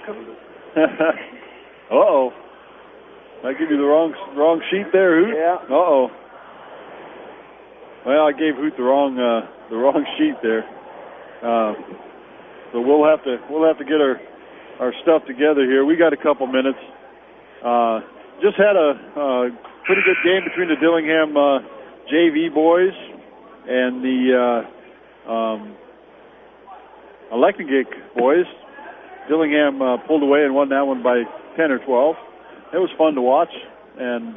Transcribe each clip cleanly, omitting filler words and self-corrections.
Uh-oh. I give you the wrong sheet there, Hoot? Yeah. Uh-oh. Well, I gave Hoot the wrong sheet there. So we'll have to get our stuff together here. We got a couple minutes. Just had a pretty good game between the Dillingham JV boys and the Electingik boys. Dillingham pulled away and won that one by 10 or 12. It was fun to watch, and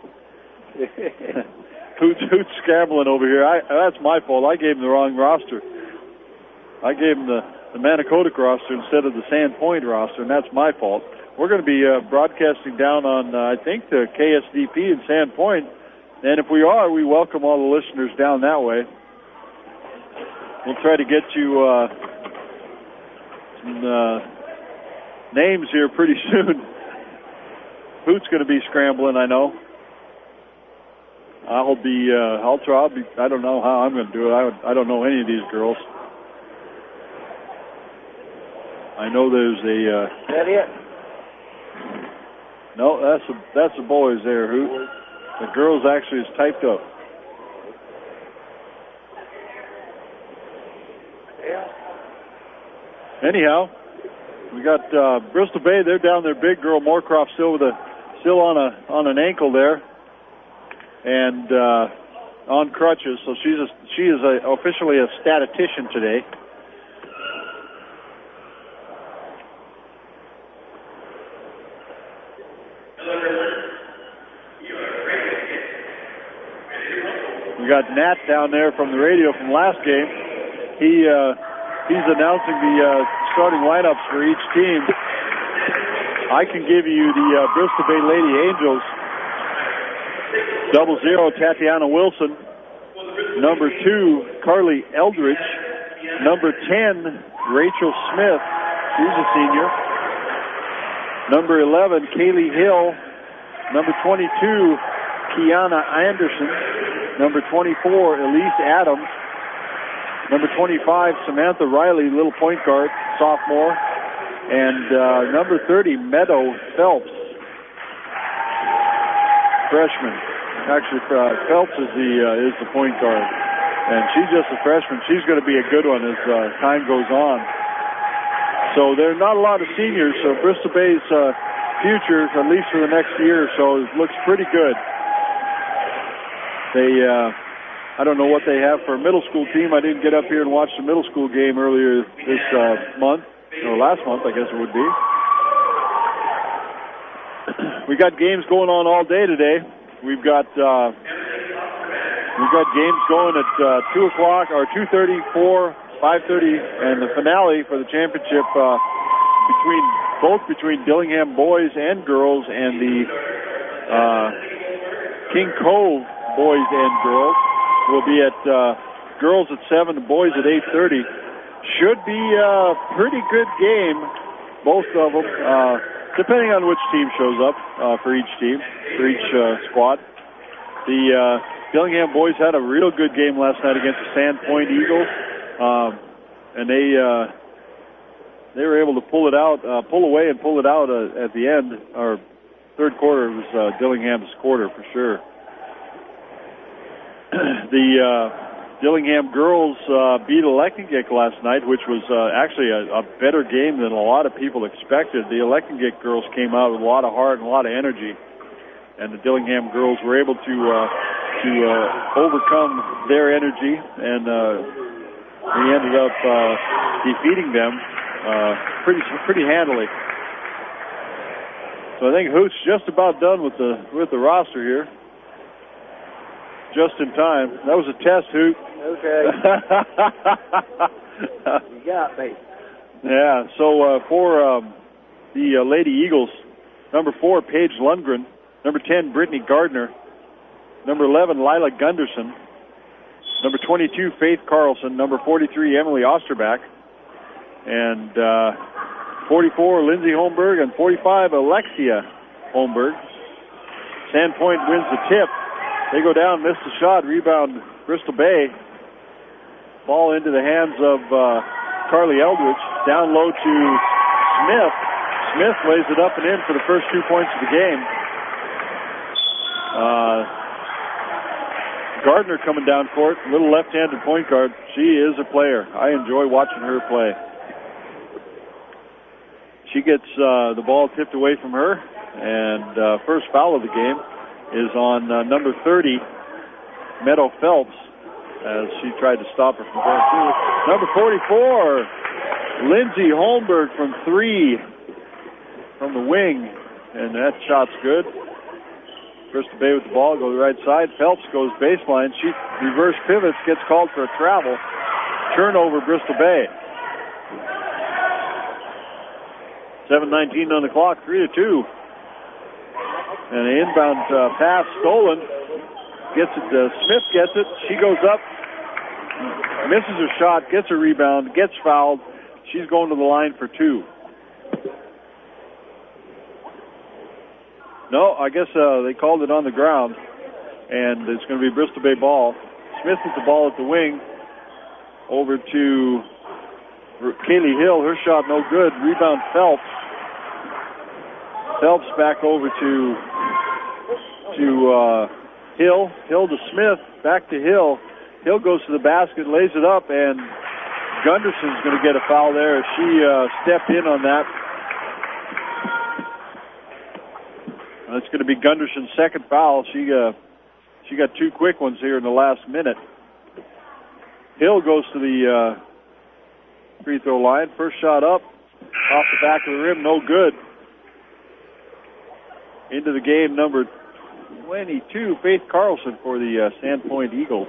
Hoot's scrambling over here. That's my fault. I gave him the wrong roster. I gave him the Manicodic roster instead of the Sandpoint roster, and that's my fault. We're going to be broadcasting down on, I think, the KSDP in Sandpoint, and if we are, we welcome all the listeners down that way. We'll try to get you some names here pretty soon. Hoot's going to be scrambling, I know. I'll try. I don't know how I'm going to do it. I don't know any of these girls. I know there's a. That it? No, that's the boys there, Hoot. The girls actually is typed up. Yeah. Anyhow, we got Bristol Bay. They're down there. Big girl Moorcroft still on an ankle there, and on crutches. So she is officially a statistician today. We got Nat down there from the radio from last game. He's announcing the starting lineups for each team. I can give you the Bristol Bay Lady Angels. 00, Tatiana Wilson. Number 2, Carly Eldridge. Number 10, Rachel Smith. She's a senior. Number 11, Kaylee Hill. Number 22, Kiana Anderson. Number 24, Elise Adams. Number 25, Samantha Riley, little point guard, sophomore. And number 30, Meadow Phelps, freshman. Actually, Phelps is the point guard, and she's just a freshman. She's going to be a good one as time goes on. So there are not a lot of seniors, so Bristol Bay's future, at least for the next year or so, looks pretty good. I don't know what they have for a middle school team. I didn't get up here and watch the middle school game earlier this month, or last month, I guess it would be. We got games going on all day today. We've got games going at 2 o'clock, or 2:30, 4, 5:30, and the finale for the championship between Dillingham boys and girls and the King Cove boys and girls will be at girls at 7, boys at 8:30. Should be a pretty good game, both of them, depending on which team shows up for each team, for each squad. The Dillingham boys had a real good game last night against the Sandpoint Eagles, and they were able to pull away and pull it out at the end. Our third quarter was Dillingham's quarter for sure. The Dillingham girls beat Electingik last night, which was actually a better game than a lot of people expected. The Electingik girls came out with a lot of heart and a lot of energy, and the Dillingham girls were able to overcome their energy, and we ended up defeating them pretty handily. So I think Hoot's just about done with the roster here. Just in time. That was a test, Hoot. Okay. You got me. Yeah, so for the Lady Eagles, number 4, Paige Lundgren. Number 10, Brittany Gardner. Number 11, Lila Gunderson. Number 22, Faith Carlson. Number 43, Emily Osterbach. And 44, Lindsay Holmberg. And 45, Alexia Holmberg. Sandpoint wins the tip. They go down, miss the shot, rebound Bristol Bay. Ball into the hands of Carly Eldridge. Down low to Smith. Smith lays it up and in for the first 2 points of the game. Gardner coming down court, little left-handed point guard. She is a player. I enjoy watching her play. She gets the ball tipped away from her, and first foul of the game is on number 30, Meadow Phelps, as she tried to stop her from going through. Number 44, Lindsey Holmberg from 3 from the wing, and that shot's good. Bristol Bay with the ball, go to the right side. Phelps goes baseline. She reverse pivots, gets called for a travel. Turnover, Bristol Bay. 7:19 on the clock, 3-2. And an inbound pass stolen. Gets it. Smith gets it. She goes up, misses her shot, gets a rebound, gets fouled. She's going to the line for 2. No, I guess they called it on the ground, and it's going to be Bristol Bay ball. Smith with the ball at the wing. Over to Kaylee Hill. Her shot no good. Rebound Phelps. Phelps back over to Hill. Hill to Smith. Back to Hill. Hill goes to the basket, lays it up, and Gunderson's going to get a foul there. She stepped in on that. It's going to be Gunderson's second foul. She got 2 quick ones here in the last minute. Hill goes to the free throw line. First shot up, off the back of the rim, no good. Into the game, number 22, Faith Carlson for the Sandpoint Eagles.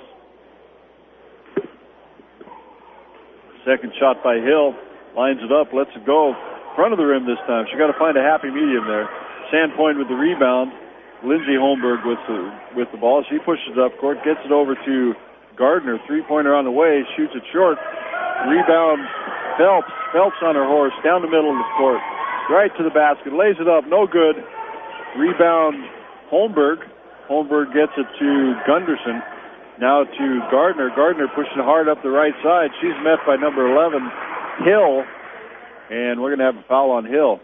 Second shot by Hill, lines it up, lets it go. Front of the rim this time. She got to find a happy medium there. Sandpoint with the rebound. Lindsey Holmberg with the ball. She pushes it up court, gets it over to Gardner. Three-pointer on the way, shoots it short. Rebound Phelps. Phelps on her horse, down the middle of the court. Right to the basket, lays it up, no good. Rebound Holmberg. Holmberg gets it to Gunderson. Now to Gardner. Gardner pushing hard up the right side. She's met by number 11, Hill. And we're going to have a foul on Hill.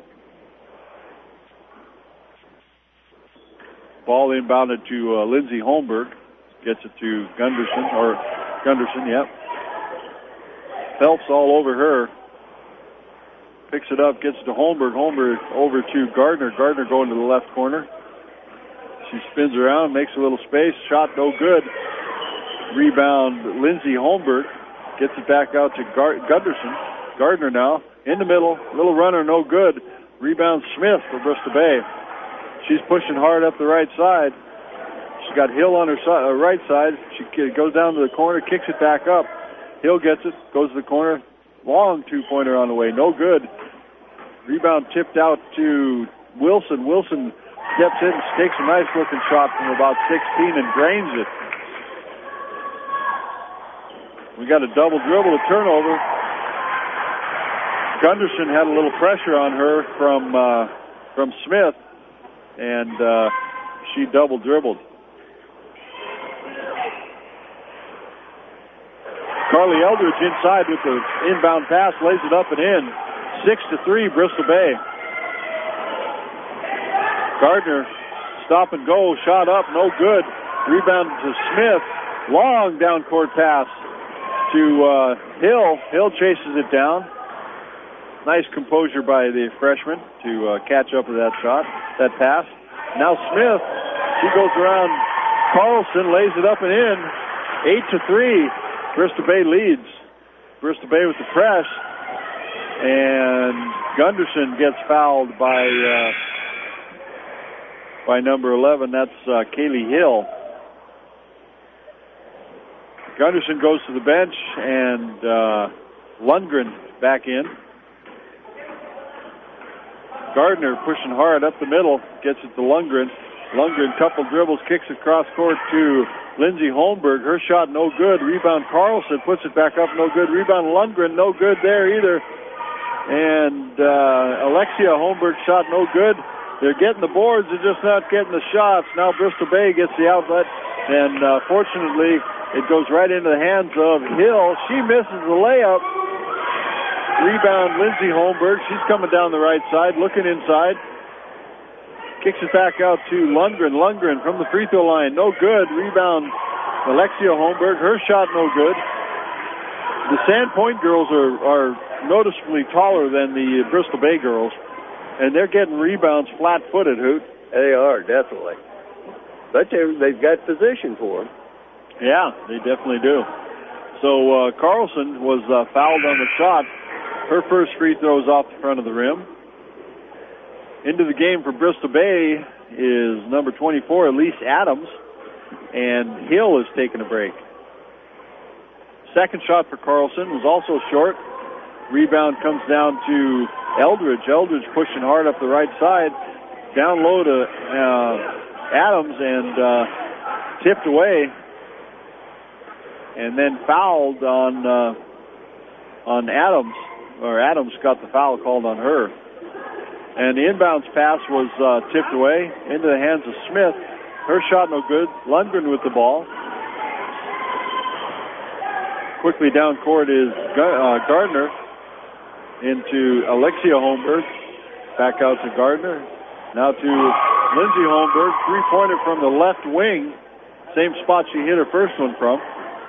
Ball inbounded to Lindsey Holmberg. Gets it to Gunderson, yep. Phelps all over her. Picks it up, gets it to Holmberg. Holmberg over to Gardner. Gardner going to the left corner. She spins around, makes a little space. Shot no good. Rebound Lindsey Holmberg. Gets it back out to Gunderson. Gardner now in the middle. Little runner, no good. Rebound Smith for Bristol Bay. She's pushing hard up the right side. She's got Hill on her right side. She goes down to the corner, kicks it back up. Hill gets it, goes to the corner. Long two-pointer on the way, no good. Rebound tipped out to Wilson. Wilson steps in and takes a nice-looking shot from about 16 and drains it. We got a double dribble, a turnover. Gunderson had a little pressure on her from Smith, and she double dribbled. Carly Eldridge inside with the inbound pass, lays it up and in. 6-3, Bristol Bay. Gardner, stop and go, shot up, no good. Rebound to Smith. Long down court pass to Hill. Hill chases it down. Nice composure by the freshman to catch up with that shot, that pass. Now Smith, she goes around Carlson, lays it up and in. 8-3. Bristol Bay leads. Bristol Bay with the press, and Gunderson gets fouled by number 11. That's Kaylee Hill. Gunderson goes to the bench, and Lundgren back in. Gardner pushing hard up the middle, gets it to Lundgren. Lundgren, couple dribbles, kicks it cross court to Lindsey Holmberg. Her shot no good. Rebound Carlson puts it back up, no good. Rebound Lundgren, no good there either. And Alexia Holmberg shot no good. They're getting the boards, they're just not getting the shots. Now Bristol Bay gets the outlet, and fortunately it goes right into the hands of Hill. She misses the layup, Rebound, Lindsey Holmberg. She's coming down the right side, looking inside. Kicks it back out to Lundgren. Lundgren from the free throw line. No good. Rebound, Alexia Holmberg. Her shot no good. The Sandpoint girls are noticeably taller than the Bristol Bay girls, and they're getting rebounds flat-footed, Hoot. They are, definitely. But they've got position for them. Yeah, they definitely do. So Carlson was fouled on the shot. Her first free throw is off the front of the rim. Into the game for Bristol Bay is number 24, Elise Adams, and Hill is taking a break. Second shot for Carlson was also short. Rebound comes down to Eldridge. Eldridge pushing hard up the right side. Down low to Adams and tipped away. And then fouled on Adams, or Adams got the foul called on her. And the inbounds pass was tipped away into the hands of Smith. Her shot no good. Lundgren with the ball. Quickly down court is Gardner into Alexia Holmberg. Back out to Gardner. Now to Lindsey Holmberg. Three-pointer from the left wing. Same spot she hit her first one from.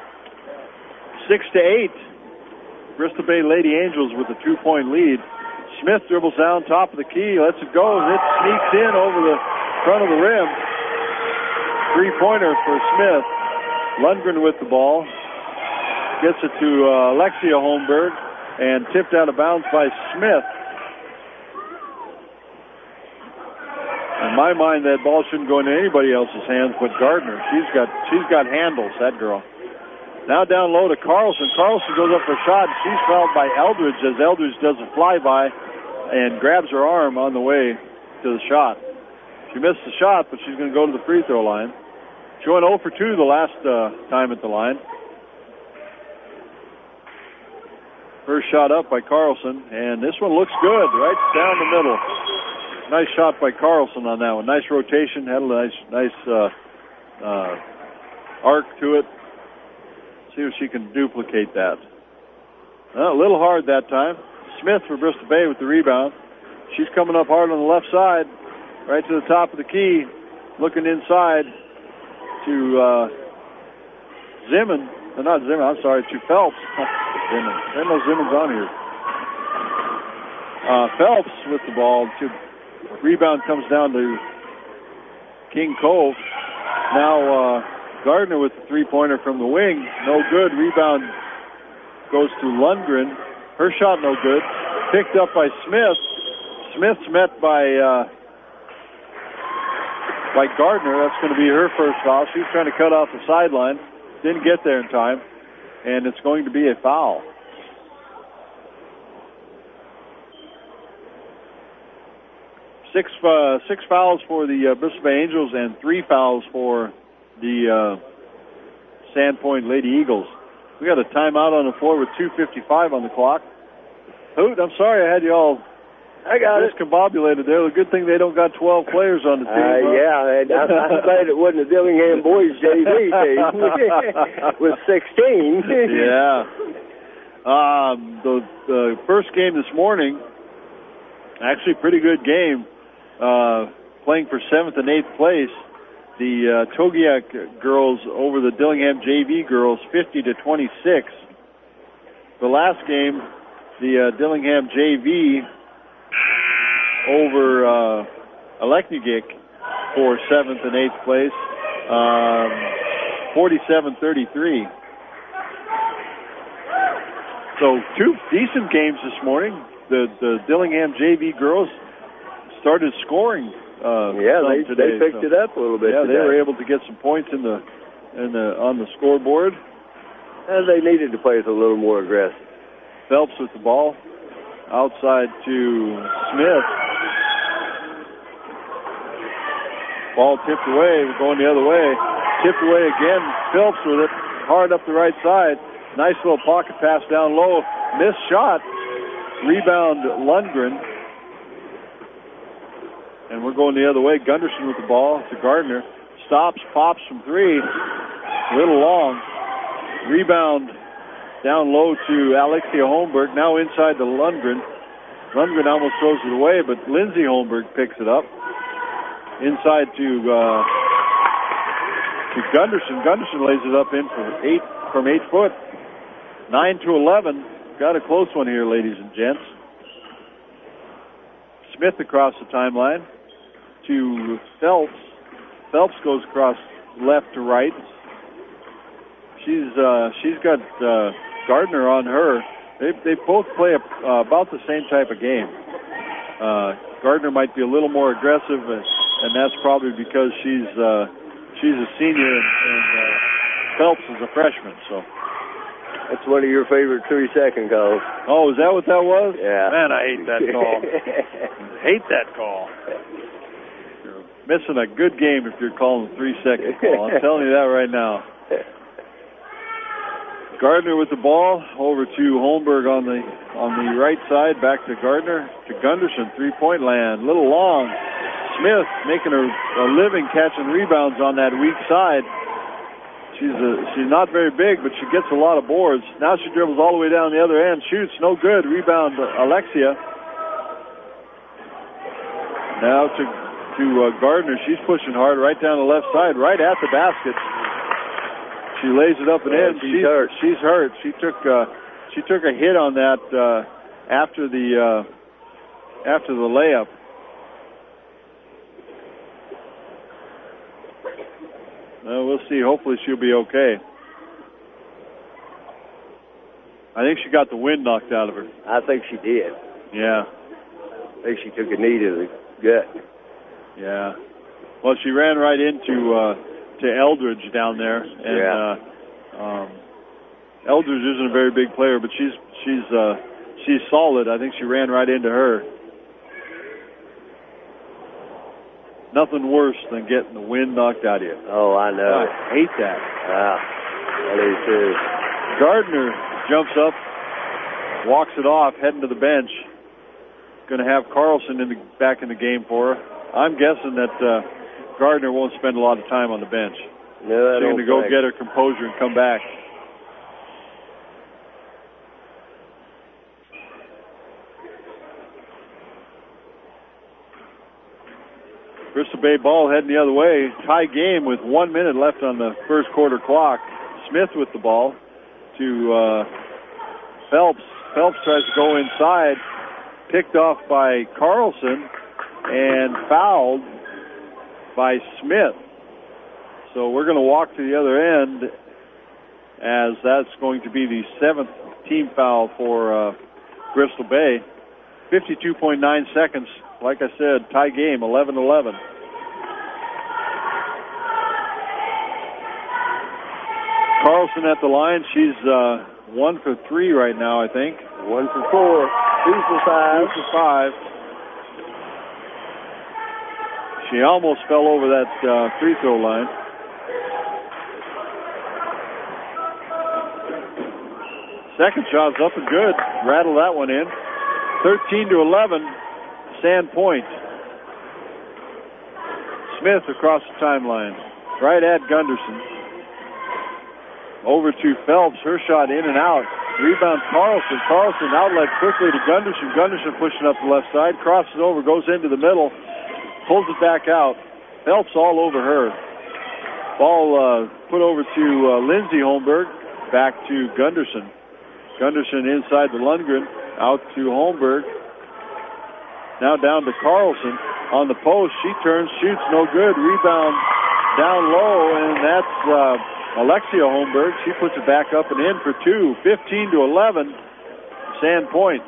6-8. Bristol Bay Lady Angels with a 2-point lead. Smith dribbles down top of the key, lets it go, and it sneaks in over the front of the rim. Three-pointer for Smith. Lundgren with the ball. Gets it to Alexia Holmberg, and tipped out of bounds by Smith. In my mind, that ball shouldn't go into anybody else's hands but Gardner. She's got handles, that girl. Now down low to Carlson. Carlson goes up for a shot. She's fouled by Eldridge as Eldridge does a flyby and grabs her arm on the way to the shot. She missed the shot, but she's going to go to the free throw line. She went 0 for 2 the last time at the line. First shot up by Carlson, and this one looks good, right down the middle. Nice shot by Carlson on that one. Nice rotation, had a nice arc to it. See if she can duplicate that. A little hard that time. Smith for Bristol Bay with the rebound. She's coming up hard on the left side, right to the top of the key, looking inside to Zimmern. Not Zimmern, I'm sorry, to Phelps. Zimmern. There's no Zimmern's on here. Phelps with the ball. Rebound comes down to King Cove. Now Gardner with the three-pointer from the wing. No good. Rebound goes to Lundgren. Her shot no good. Picked up by Smith. Smith's met by Gardner. That's going to be her first foul. She's trying to cut off the sideline. Didn't get there in time. And it's going to be a foul. Six fouls for the Bristol Bay Angels and 3 fouls for the Sandpoint Lady Eagles. We got a timeout on the floor with 2:55 on the clock. Hoot, I'm sorry I had you all discombobulated there. The good thing they don't got 12 players on the team. Yeah, I'm glad it wasn't a Dillingham boys JV team with 16. Yeah. The first game this morning, actually pretty good game, playing for 7th and 8th place. The Togiak girls over the Dillingham JV girls, 50-26. The last game, the Dillingham JV over Aleknagik for 7th and 8th place, 47-33. So 2 decent games this morning. The Dillingham JV girls started scoring. They picked it up a little bit. Yeah, today. They were able to get some points on the scoreboard. And they needed to play with a little more aggressive. Phelps with the ball, outside to Smith. Ball tipped away, going the other way. Tipped away again. Phelps with it, hard up the right side. Nice little pocket pass down low. Missed shot. Rebound Lundgren. And we're going the other way. Gunderson with the ball to Gardner. Stops, pops from 3. A little long. Rebound Down low to Alexia Holmberg. Now inside to Lundgren. Lundgren almost throws it away, but Lindsay Holmberg picks it up. Inside to Gunderson. Gunderson lays it up in from 8 foot. 9-11. Got a close one here, ladies and gents. Smith across the timeline to Phelps. Phelps goes across left to right. She's got Gardner on her. They both play about the same type of game. Gardner might be a little more aggressive, and that's probably because she's a senior and Phelps is a freshman. So that's one of your favorite 3-second calls. Oh, is that what that was? Yeah. Man, I hate that call. Hate that call. You're missing a good game if you're calling a 3-second call. I'm telling you that right now. Gardner with the ball over to Holmberg on the right side. Back to Gardner to Gunderson. 3-point land. A little long. Smith making a living catching rebounds on that weak side. She's not very big, but she gets a lot of boards. Now she dribbles all the way down the other end. Shoots. No good. Rebound Alexia. Now to Gardner. She's pushing hard right down the left side, right at the basket. She lays it up and in. She's hurt. She's hurt. She took a hit on that after the layup. We'll see. Hopefully she'll be okay. I think she got the wind knocked out of her. I think she did. Yeah. I think she took a knee to the gut. Yeah. Well, she ran right into Eldridge down there, and Eldridge isn't a very big player, but she's solid. I think she ran right into her. Nothing worse than getting the wind knocked out of you. Oh, I know. I hate that. I do too. Gardner jumps up, walks it off, heading to the bench. Going to have Carlson back in the game for her. I'm guessing that Gardner won't spend a lot of time on the bench. No, I She's going to go get her composure and come back. Bristol Bay ball heading the other way. Tie game with 1 minute left on the first quarter clock. Smith with the ball to Phelps. Phelps tries to go inside. Picked off by Carlson and fouled by Smith. So we're going to walk to the other end, as that's going to be the 7th team foul for Bristol Bay. 52.9 seconds. Like I said, tie game, 11-11. Carlson at the line. She's 1 for 3 right now, I think. 1 for 4. 2 for 5. 2 for 5. She almost fell over that free throw line. Second shot's up and good. Rattle that one in. 13-11. Sandpoint. Smith across the timeline. Right at Gunderson. Over to Phelps. Her shot in and out. Rebound Carlson. Carlson outlet quickly to Gunderson. Gunderson pushing up the left side. Crosses over. Goes into the middle. Pulls it back out. Phelps all over her. Ball put over to Lindsay Holmberg. Back to Gunderson. Gunderson inside to Lundgren. Out to Holmberg. Now down to Carlson on the post. She turns, shoots, no good. Rebound down low, and that's Alexia Holmberg. She puts it back up and in for 2. 15-11. Sandpoint.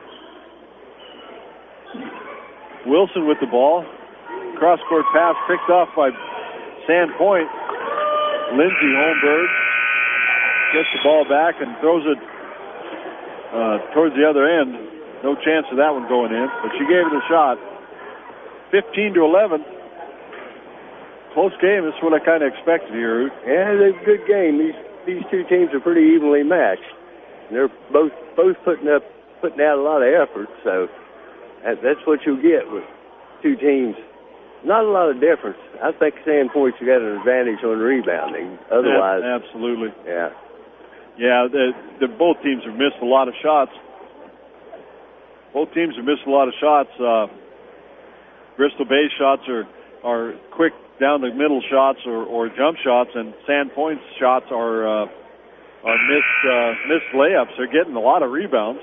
Wilson with the ball. Cross-court pass picked off by Sandpoint. Lindsay Holmberg gets the ball back and throws it towards the other end. No chance of that one going in, but she gave it a shot. 15-11. Close game. This is what I kind of expected here, Ruth. Yeah, it's a good game. These two teams are pretty evenly matched. And they're both putting out a lot of effort. So that's what you'll get with two teams. Not a lot of difference. I think Sandpoint's got an advantage on rebounding. Otherwise, absolutely. Yeah. Yeah, both teams have missed a lot of shots. Both teams have missed a lot of shots. Bristol Bay's shots are quick down the middle shots or jump shots, and Sandpoint's shots are missed layups. They're getting a lot of rebounds.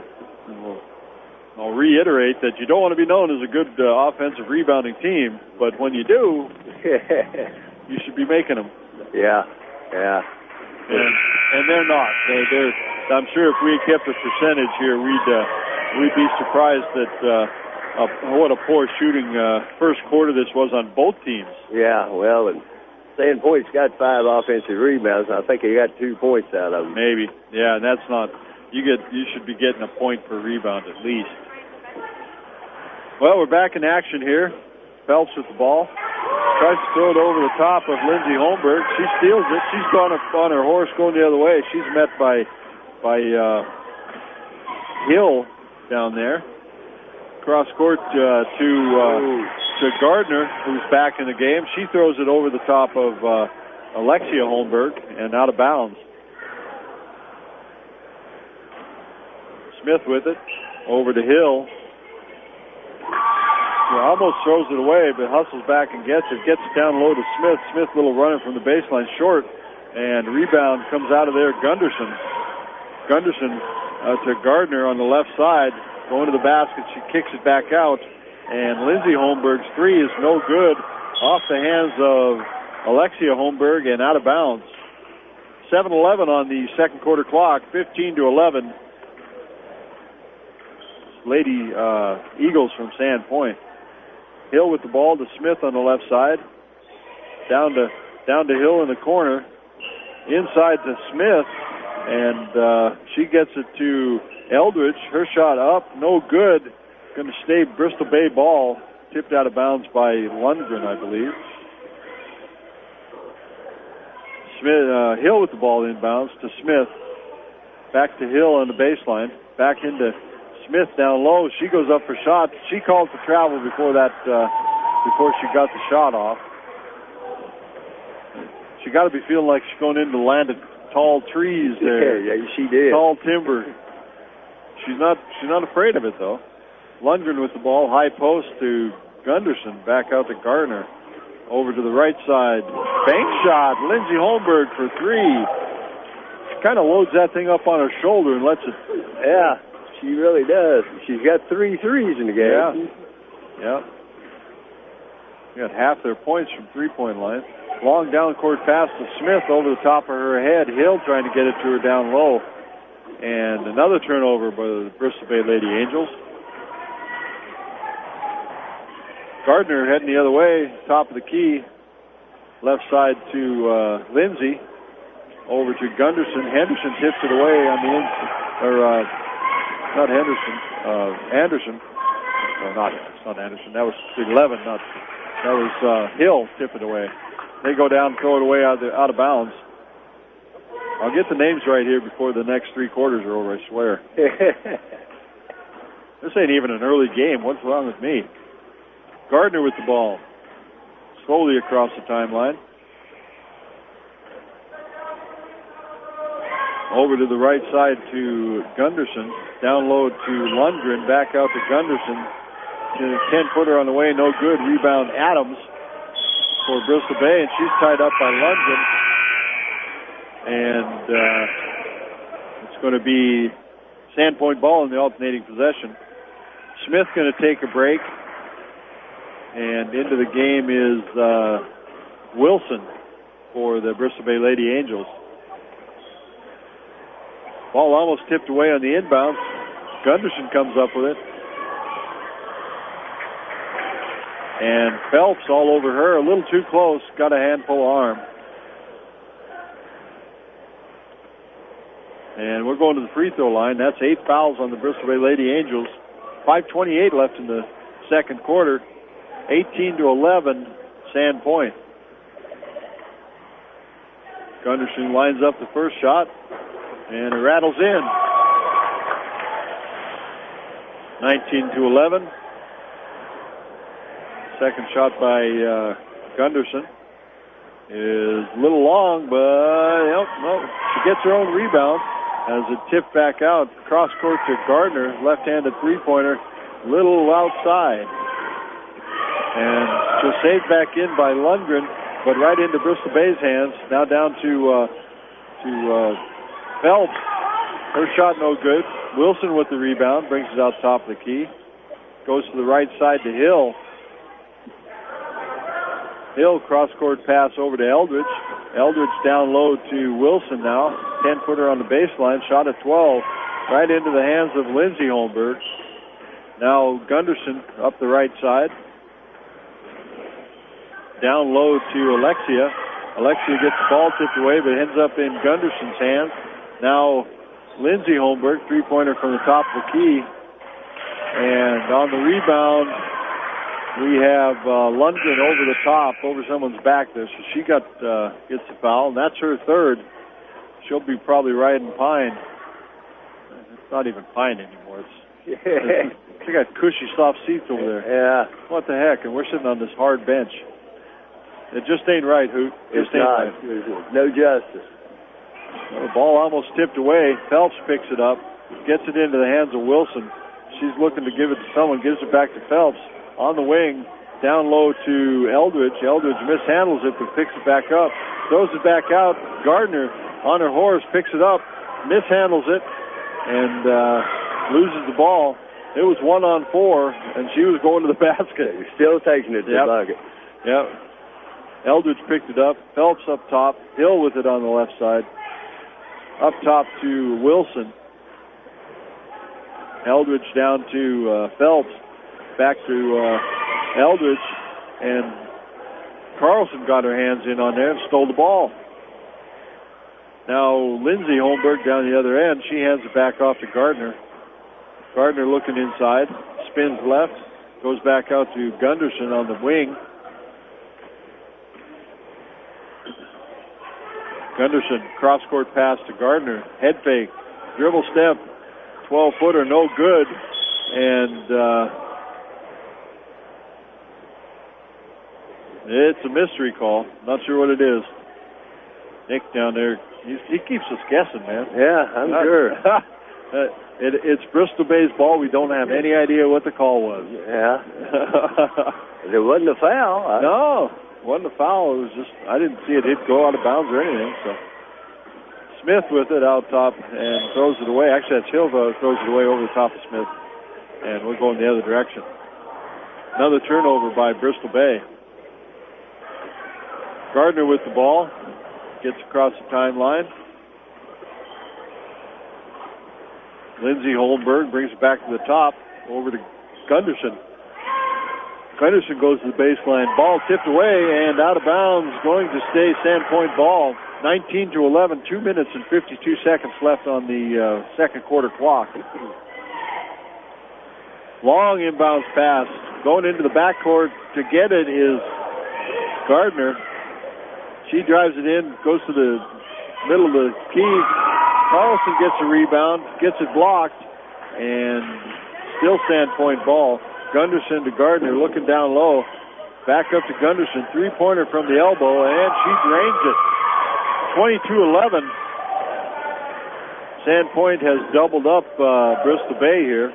I'll reiterate that you don't want to be known as a good offensive rebounding team, but when you do, you should be making them. Yeah. And they're not. I'm sure if we kept a percentage here, we'd be surprised at what a poor shooting first quarter this was on both teams. Yeah, well, and Sandpoint's got 5 offensive rebounds. I think he got 2 points out of them. Maybe. Yeah, and that's not. You should be getting a point per rebound at least. Well, we're back in action here. Phelps with the ball. Tries to throw it over the top of Lindsey Holmberg. She steals it. She's gone up on her horse going the other way. She's met by Hill down there. Cross court to Gardner, who's back in the game. She throws it over the top of Alexia Holmberg and out of bounds. Smith with it. Over to Hill. Almost throws it away, but hustles back and gets it. Gets it down low to Smith. Smith, little runner from the baseline, short, and rebound comes out of there. Gunderson to Gardner on the left side, going to the basket. She kicks it back out, and Lindsey Holmberg's three is no good. Off the hands of Alexia Holmberg and out of bounds. 7:11 on the second quarter clock. 15-11. Lady Eagles from Sandpoint. Hill with the ball to Smith on the left side. Down to Hill in the corner. Inside to Smith, and she gets it to Eldridge. Her shot up, no good. Going to stay Bristol Bay ball. Tipped out of bounds by Lundgren, I believe. Smith, Hill with the ball inbounds to Smith. Back to Hill on the baseline. Back into Smith down low. She goes up for shot. She called for travel before she got the shot off. She got to be feeling like she's going into the land of tall trees there. Yeah, she did. Tall timber. She's not afraid of it though. Lundgren with the ball, high post to Gunderson. Back out to Gardner. Over to the right side. Bank shot. Lindsey Holmberg for three. She kind of loads that thing up on her shoulder and lets it. Yeah. She really does. She's got 3 threes in the game. Yeah. Got half their points from three-point line. Long down court pass to Smith over the top of her head. Hill trying to get it to her down low. And another turnover by the Bristol Bay Lady Angels. Gardner heading the other way, top of the key. Left side to Lindsay. Over to Gunderson. Henderson tips it away on the inside. Not Henderson, Anderson. No, it's not Anderson. That was 11. That was Hill. Tip it away. They go down, throw it away out of bounds. I'll get the names right here before the next 3 quarters are over. I swear. This ain't even an early game. What's wrong with me? Gardner with the ball, slowly across the timeline. Over to the right side to Gunderson. Down low to Lundgren. Back out to Gunderson. 10-footer on the way. No good. Rebound Adams for Bristol Bay. And she's tied up by Lundgren. And it's going to be Sandpoint ball in the alternating possession. Smith going to take a break. And into the game is Wilson for the Bristol Bay Lady Angels. Ball almost tipped away on the inbounds. Gunderson comes up with it. And Phelps all over her. A little too close. Got a handful of arm. And we're going to the free throw line. That's 8 fouls on the Bristol Bay Lady Angels. 5:28 left in the second quarter. 18-11, Sandpoint. Gunderson lines up the first shot. And it rattles in. 19-11. Second shot by Gunderson. is a little long, but no, she gets her own rebound as it tipped back out. Cross court to Gardner, left-handed three-pointer, little outside. And she'll save back in by Lundgren, but right into Bristol Bay's hands. Now down to Phelps. Her shot no good. Wilson with the rebound, brings it out top of the key. Goes to the right side to Hill. Hill cross-court pass over to Eldridge. Eldridge down low to Wilson now. 10-footer on the baseline. Shot at 12. Right into the hands of Lindsey Holmberg. Now Gunderson up the right side. Down low to Alexia. Alexia gets the ball tipped away, but ends up in Gunderson's hands. Now Lindsey Holmberg, three-pointer from the top of the key. And on the rebound, we have Lundgren over the top, over someone's back there. So she gets the foul, and that's her third. She'll be probably riding Pine. It's not even Pine anymore. They got cushy, soft seats over there. Yeah. What the heck? And we're sitting on this hard bench. It just ain't right, Hoot. It's not. No justice. Well, the ball almost tipped away. Phelps picks it up, gets it into the hands of Wilson. She's looking to give it to someone, gives it back to Phelps. On the wing, down low to Eldridge. Eldridge mishandles it, but picks it back up. Throws it back out. Gardner on her horse picks it up, mishandles it, and loses the ball. It was 1-on-4, and she was going to the basket. Still taking it to the bucket. Yep. Eldridge picked it up. Phelps up top. Hill with it on the left side. Up top to Wilson. Eldridge down to Phelps. Back to Eldridge. And Carlson got her hands in on there and stole the ball. Now Lindsey Holmberg down the other end. She hands it back off to Gardner. Gardner looking inside. Spins left. Goes back out to Gunderson on the wing. Gunderson, cross-court pass to Gardner. Head fake. Dribble step. 12-footer, no good. And it's a mystery call. Not sure what it is. Nick down there, he keeps us guessing, man. Yeah, I'm sure. It's Bristol Bay's ball. We don't have any idea what the call was. Yeah. It wasn't a foul. No. Wasn't a foul. It was just, I didn't see it go out of bounds or anything. So Smith with it out top and throws it away. Actually, that's Hill throws it away over the top of Smith. And we're going the other direction. Another turnover by Bristol Bay. Gardner with the ball. Gets across the timeline. Lindsey Holmberg brings it back to the top. Over to Gunderson. Gunderson goes to the baseline. Ball tipped away and out of bounds. Going to stay Sandpoint ball. 19-11. 2 minutes and 52 seconds left on the second quarter clock. Long inbounds pass. Going into the backcourt to get it is Gardner. She drives it in. Goes to the middle of the key. Carlson gets a rebound. Gets it blocked. And still Sandpoint ball. Gunderson to Gardner, looking down low. Back up to Gunderson. Three-pointer from the elbow, and she drains it. 22-11. Sandpoint has doubled up Bristol Bay here.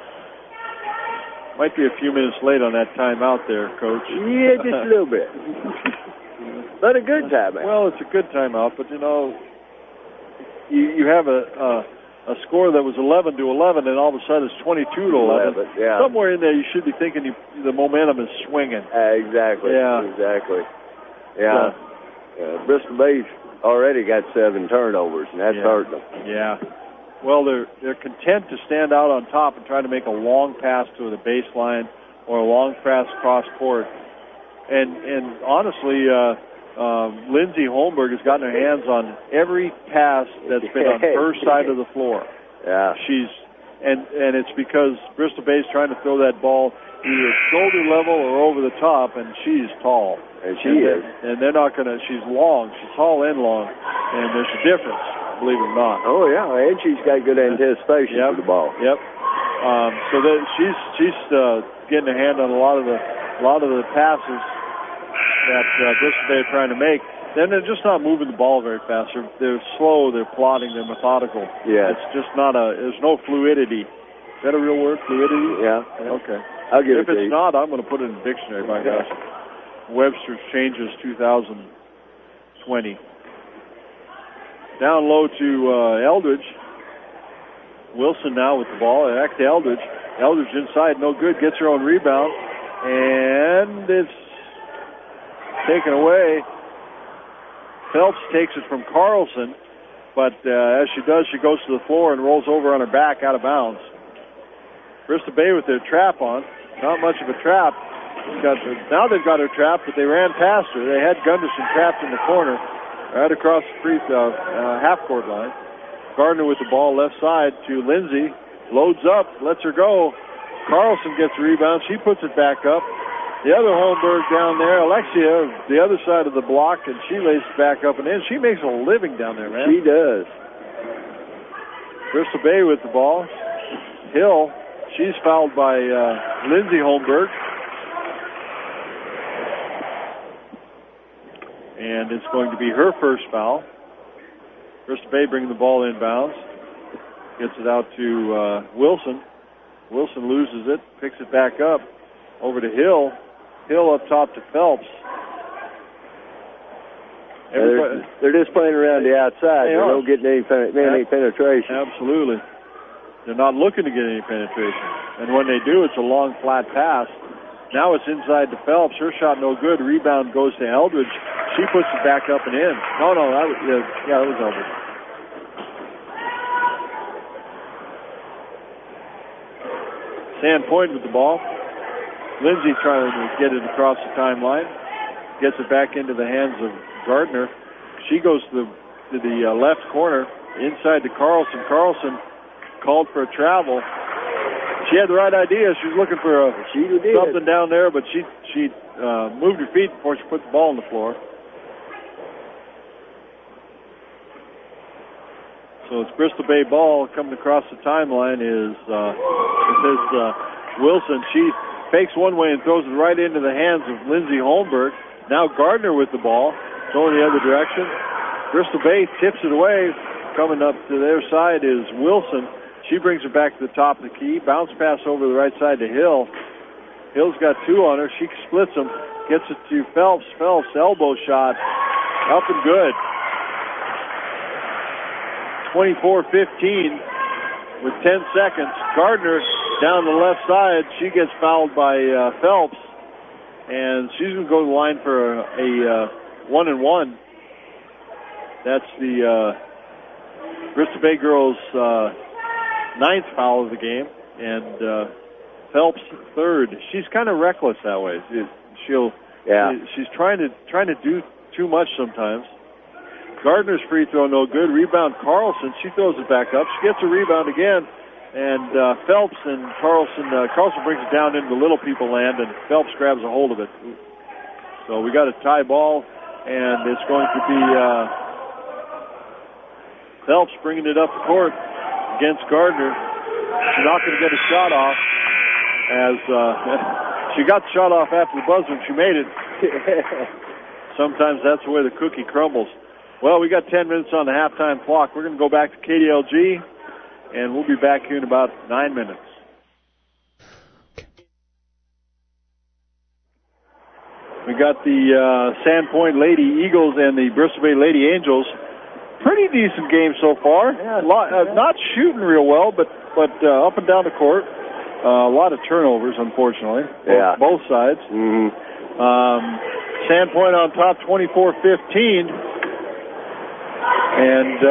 Might be a few minutes late on that timeout there, Coach. Yeah, just a little bit. But a good timeout. Well, it's a good timeout, but, you know, you have a score that was 11-11, and all of a sudden it's 22-11. Yeah. Somewhere in there, you should be thinking the momentum is swinging. Exactly. Yeah. Exactly. Yeah. Bristol Bay's already got 7 turnovers, and that's hurting them. Yeah. Well, they're content to stand out on top and try to make a long pass to the baseline or a long pass cross court. And honestly, Lindsey Holmberg has gotten her hands on every pass that's been on her side of the floor. Yeah. And it's because Bristol Bay's trying to throw that ball either shoulder level or over the top, and she's tall. And she is. And they're not going to, she's long. She's tall and long. And there's a difference, believe it or not. Oh, yeah. And she's got good anticipation for the ball. Yep. So that she's getting a hand on a lot of the passes that Bristol Bay are trying to make. then they're just not moving the ball very fast. They're slow, they're plodding, they're methodical. Yeah. It's just not there's no fluidity. Is that a real word, fluidity? Yeah. Okay. I'll give it to you. If it's not, I'm going to put it in the dictionary, my gosh. Webster's changes 2020. Down low to Eldridge. Wilson now with the ball. Back to Eldridge. Eldridge inside, no good. Gets her own rebound. And it's taken away. Phelps takes it from Carlson. But as she does, she goes to the floor and rolls over on her back out of bounds. Bristol Bay with their trap on. Not much of a trap. Now they've got her trapped, but they ran past her. They had Gunderson trapped in the corner, right across the half-court line. Gardner with the ball left side to Lindsay. Loads up, lets her go. Carlson gets a rebound. She puts it back up. The other Holmberg down there, Alexia, the other side of the block, and she lays it back up and in. She makes a living down there, man. She does. Bristol Bay with the ball. Hill, she's fouled by Lindsay Holmberg. And it's going to be her first foul. Bristol Bay bringing the ball inbounds. Gets it out to Wilson. Wilson loses it, picks it back up. Over to Hill. Hill up top to Phelps. They're just playing around the outside. They don't get any penetration. Absolutely. They're not looking to get any penetration. And when they do, it's a long, flat pass. Now it's inside to Phelps. Her shot no good. Rebound goes to Eldridge. She puts it back up and in. No, that was Eldridge. Sandpoint with the ball. Lindsay trying to get it across the timeline. Gets it back into the hands of Gardner. She goes to the left corner, inside to Carlson. Carlson called for a travel. She had the right idea. She was looking for something down there, but she moved her feet before she put the ball on the floor. So it's Bristol Bay ball coming across the timeline is Wilson. She fakes one way and throws it right into the hands of Lindsay Holmberg. Now Gardner with the ball, going the other direction. Bristol Bay tips it away. Coming up to their side is Wilson. She brings it back to the top of the key. Bounce pass over the right side to Hill. Hill's got two on her. She splits them. Gets it to Phelps. Phelps, elbow shot. Up and good. 24-15 with 10 seconds. Gardner down the left side. She gets fouled by Phelps. And she's going to go to the line for a 1-and-1. That's the Bristol Bay girls' ninth foul of the game, and Phelps third. She's kind of reckless that way. She's trying to do too much sometimes. Gardner's free throw no good. Rebound Carlson. She throws it back up. She gets a rebound again, and Phelps and Carlson brings it down into the little people land, and Phelps grabs a hold of it. So we got a tie ball, and it's going to be Phelps bringing it up the court against Gardner. She's not going to get a shot off, as she got the shot off after the buzzer and she made it. Sometimes that's the way the cookie crumbles. Well, we got 10 minutes on the halftime clock. We're going to go back to KDLG, and we'll be back here in about 9 minutes. We got the Sandpoint Lady Eagles and the Bristol Bay Lady Angels. Pretty decent game so far. Yeah, not shooting real well, but up and down the court. A lot of turnovers, unfortunately. Both sides. Mm-hmm. Sandpoint on top, 24-15. And,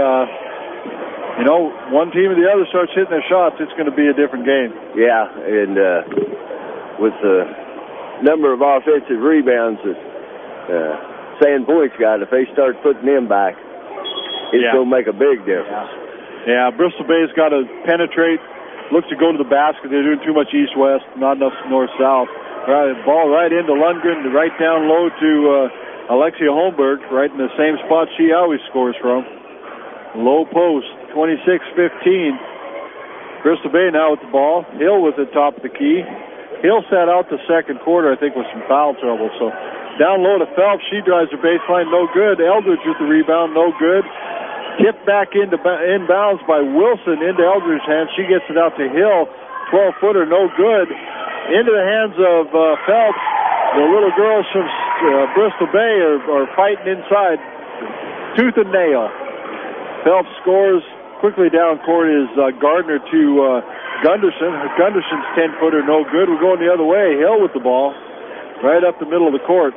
one team or the other starts hitting their shots, it's going to be a different game. Yeah, and with the number of offensive rebounds that Sandpoint's got, if they start putting them back, it's going to make a big difference. Yeah, Bristol Bay's got to penetrate, look to go to the basket. They're doing too much east-west, not enough north-south. Ball right into Lundgren, right down low to Alexia Holmberg, right in the same spot she always scores from. Low post, 26-15. Bristol Bay now with the ball. Hill with the top of the key. Hill sat out the second quarter, I think, with some foul trouble. So Down low to Phelps. She drives the baseline. No good. Eldridge with the rebound. No good. Tipped back inbounds by Wilson into Eldridge's hands. She gets it out to Hill. 12-footer. No good. Into the hands of Phelps. The little girls from Bristol Bay are fighting inside. Tooth and nail. Phelps scores. Quickly down court is Gardner to Gunderson. Gunderson's 10-footer. No good. We're going the other way. Hill with the ball. Right up the middle of the court.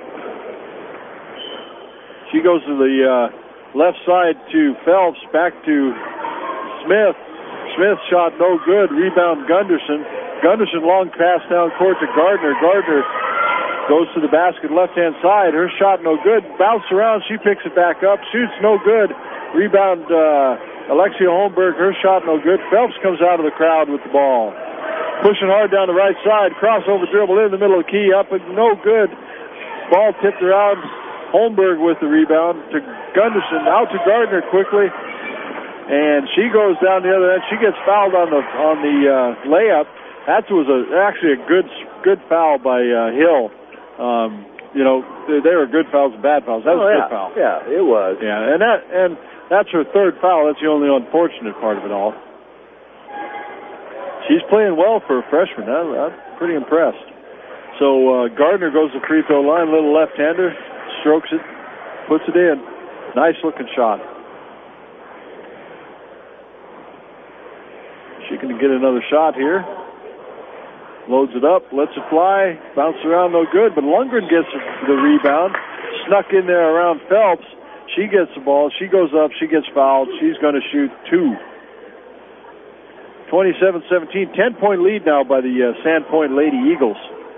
She goes to the left side to Phelps. Back to Smith. Smith's shot no good. Rebound Gunderson. Gunderson long pass down court to Gardner. Gardner goes to the basket left-hand side. Her shot no good. Bounce around. She picks it back up. Shoots no good. Rebound Alexia Holmberg. Her shot no good. Phelps comes out of the crowd with the ball. Pushing hard down the right side. Crossover dribble in the middle of the key. Up and no good. Ball tipped around. Holmberg with the rebound to Gunderson. Out to Gardner quickly. And she goes down the other end. She gets fouled on the layup. That was actually a good foul by Hill. They were good fouls and bad fouls. That was a good foul. Yeah, it was. Yeah, and that's her third foul. That's the only unfortunate part of it all. She's playing well for a freshman. I'm pretty impressed. So Gardner goes to the free throw line. Little left-hander, strokes it, puts it in. Nice-looking shot. She can get another shot here. Loads it up, lets it fly, bounces around, no good, but Lundgren gets the rebound, snuck in there around Phelps. She gets the ball, she goes up, she gets fouled, she's going to shoot two. 27-17, 10-point lead now by the Sandpoint Lady Eagles.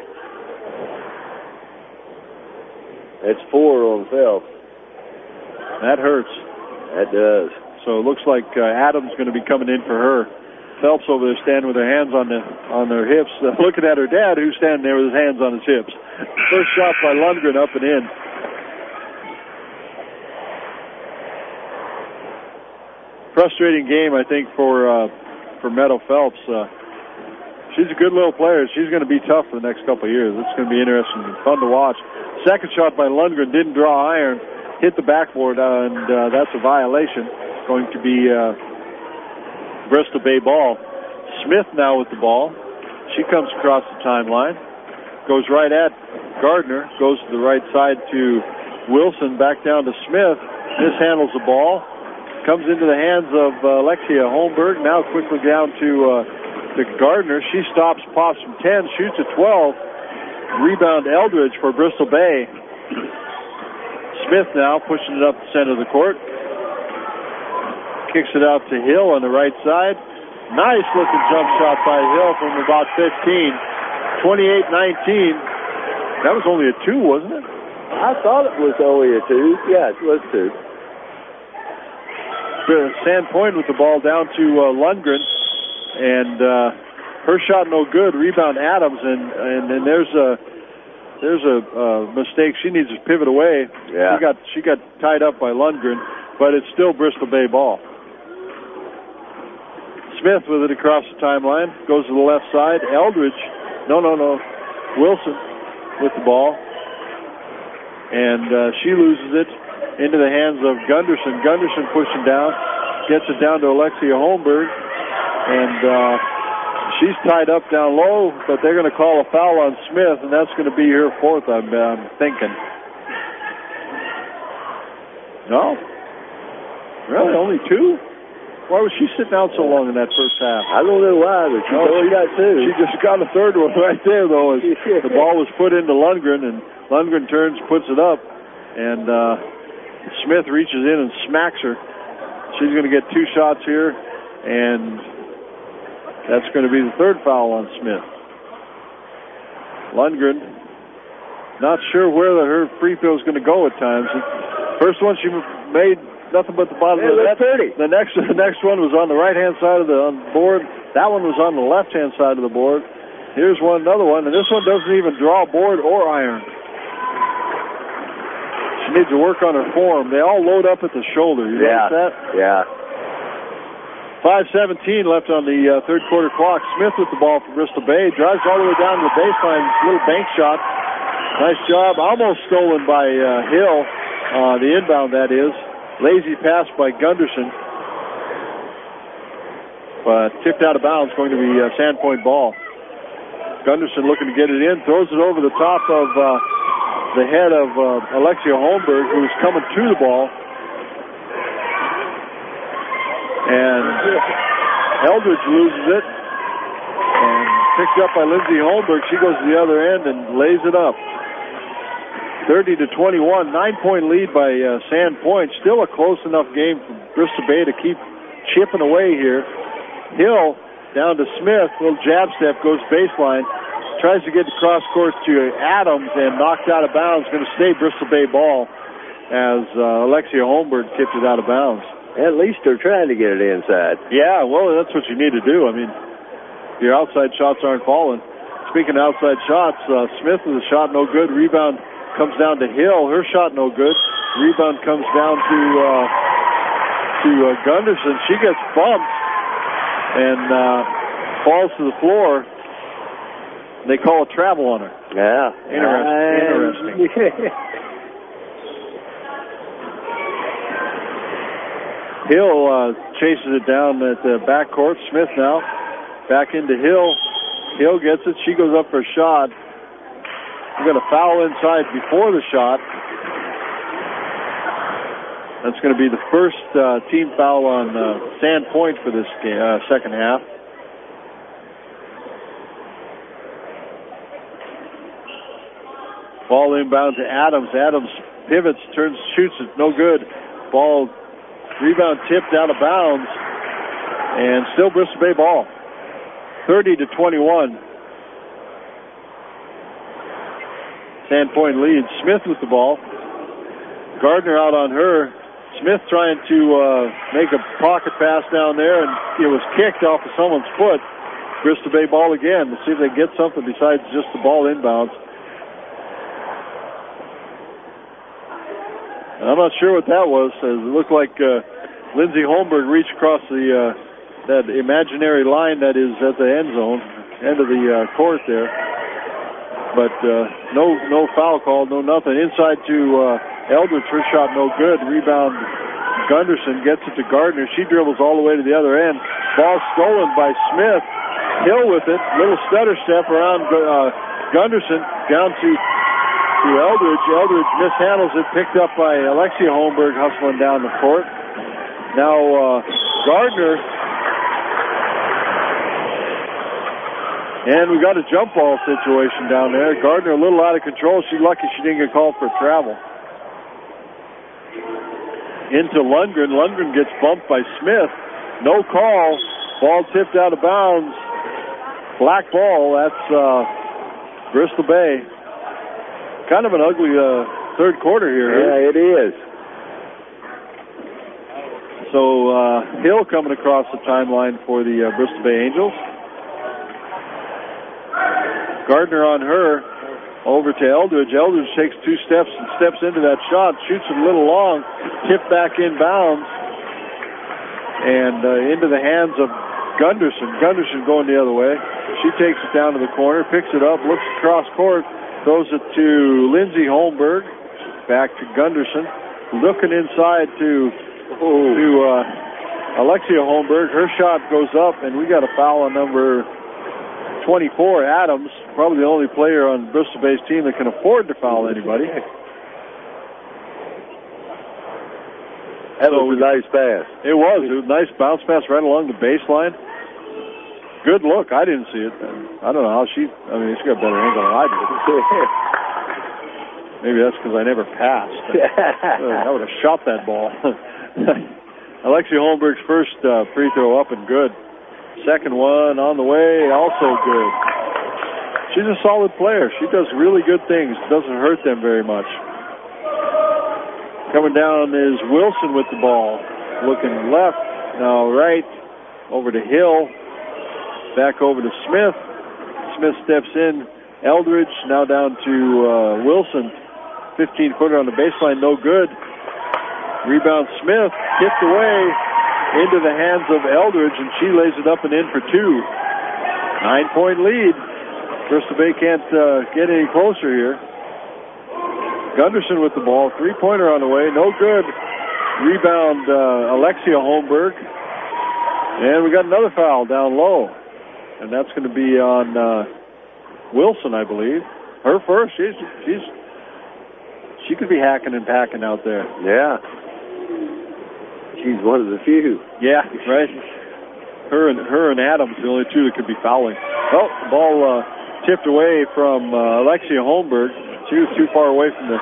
That's 4 on Phelps. That hurts. That does. So it looks like Adams going to be coming in for her. Phelps over there standing with her hands on their hips, looking at her dad who's standing there with his hands on his hips. First shot by Lundgren up and in. Frustrating game, I think, for Meadow Phelps. She's a good little player. She's going to be tough for the next couple of years. It's going to be interesting and fun to watch. Second shot by Lundgren didn't draw iron, hit the backboard, and that's a violation. It's going to be Bristol Bay ball. Smith now with the ball. She comes across the timeline, goes right at Gardner, goes to the right side to Wilson, back down to Smith. Mishandles the ball, comes into the hands of Alexia Holmberg. Now quickly down to Gardner. She stops, pops from 10, shoots at 12. Rebound Eldridge for Bristol Bay. Smith now pushing it up the center of the court. Kicks it out to Hill on the right side. Nice looking jump shot by Hill from about 15. 28-19. That was only a 2, wasn't it? I thought it was only a 2. Yeah, it was 2. Sandpoint with the ball down to Lundgren. And her shot no good. Rebound Adams. And then there's a mistake. She needs to pivot away. Yeah. She got tied up by Lundgren. But it's still Bristol Bay ball. Smith with it across the timeline. Goes to the left side. Eldridge. No. Wilson with the ball. And she loses it into the hands of Gunderson. Gunderson pushing down. Gets it down to Alexia Holmberg. And she's tied up down low, but they're going to call a foul on Smith, and that's going to be her fourth, I'm thinking. No? Really? Only 2? Why was she sitting out so long in that first half? I don't know why, but she only got 2. She just got a third one right there, though. As the ball was put into Lundgren, and Lundgren turns, puts it up, and Smith reaches in and smacks her. She's going to get 2 shots here, and that's going to be the third foul on Smith. Lundgren, not sure where her free throw is going to go at times. First one she made nothing but the bottom of the net. The next one was on the right-hand side of the board. That one was on the left-hand side of the board. Here's another one, and this one doesn't even draw board or iron. She needs to work on her form. They all load up at the shoulder. You notice that? Yeah. 5:17 left on the third quarter clock. Smith with the ball for Bristol Bay. Drives all the way down to the baseline. Little bank shot. Nice job. Almost stolen by Hill. The inbound, that is. Lazy pass by Gunderson. But tipped out of bounds, going to be Sandpoint ball. Gunderson looking to get it in. Throws it over the top of the head of Alexia Holmberg, who's coming to the ball. And Eldridge loses it. And picked up by Lindsay Holmberg. She goes to the other end and lays it up. 30-21, 9-point lead by Sandpoint. Still a close enough game for Bristol Bay to keep chipping away here. Hill down to Smith. Little jab step, goes baseline. Tries to get the cross court to Adams and knocked out of bounds. Going to stay Bristol Bay ball as Alexia Holmberg tipped it out of bounds. At least they're trying to get it inside. Yeah, well, that's what you need to do. I mean, your outside shots aren't falling. Speaking of outside shots, Smith with a shot no good. Rebound comes down to Hill. Her shot no good. Rebound comes down to Gunderson. She gets bumped and falls to the floor. They call a travel on her. Yeah. Interesting. Hill chases it down at the backcourt. Smith now back into Hill. Hill gets it. She goes up for a shot. We've got a foul inside before the shot. That's going to be the first team foul on Sandpoint for this second half. Ball inbound to Adams. Adams pivots, turns, shoots it. No good. Ball rebound tipped out of bounds. And still Bristol Bay ball. 30-21. Sandpoint leads. Smith with the ball. Gardner out on her. Smith trying to make a pocket pass down there, and it was kicked off of someone's foot. Bristol Bay ball again. Let's see if they get something besides just the ball inbounds. And I'm not sure what that was. It looked like Lindsay Holmberg reached across that imaginary line that is at the end zone, end of the court there. But no foul call, no nothing. Inside to Eldridge, her shot no good. Rebound, Gunderson gets it to Gardner. She dribbles all the way to the other end. Ball stolen by Smith. Hill with it. Little stutter step around Gunderson down to Eldridge. Eldridge mishandles it. Picked up by Alexia Holmberg hustling down the court. Now Gardner. And we got a jump ball situation down there. Gardner a little out of control. She's lucky she didn't get called for travel. Into Lundgren. Lundgren gets bumped by Smith. No call. Ball tipped out of bounds. Black ball. That's Bristol Bay. Kind of an ugly third quarter here. Yeah, it is. So Hill coming across the timeline for the Bristol Bay Angels. Gardner on her, over to Eldridge. Eldridge takes 2 steps and steps into that shot, shoots it a little long, tipped back inbounds, and into the hands of Gunderson. Gunderson going the other way. She takes it down to the corner, picks it up, looks across court, throws it to Lindsay Holmberg, back to Gunderson, looking inside to Alexia Holmberg. Her shot goes up, and we got a foul on number 24, Adams, probably the only player on Bristol Bay's team that can afford to foul anybody. That was a nice pass. It was a nice bounce pass right along the baseline. Good look. I didn't see it. I don't know how she got a better angle than I did. Maybe that's because I never passed. I would have shot that ball. Alexia Holmberg's first free throw up and good. Second one on the way, also good. She's a solid player. She does really good things. Doesn't hurt them very much. Coming down is Wilson with the ball. Looking left, now right, over to Hill. Back over to Smith. Smith steps in. Eldridge now down to Wilson. 15-footer on the baseline, no good. Rebound Smith, tipped away into the hands of Eldridge, and she lays it up and in for 2. 9-point lead. Bristol Bay can't get any closer here. Gunderson with the ball. Three-pointer on the way. No good. Rebound, Alexia Holmberg. And we got another foul down low. And that's going to be on Wilson, I believe. Her first. She could be hacking and packing out there. Yeah. She's one of the few. Yeah, right. Her and Adams, the only two that could be fouling. Oh, the ball tipped away from Alexia Holmberg. She was too far away from the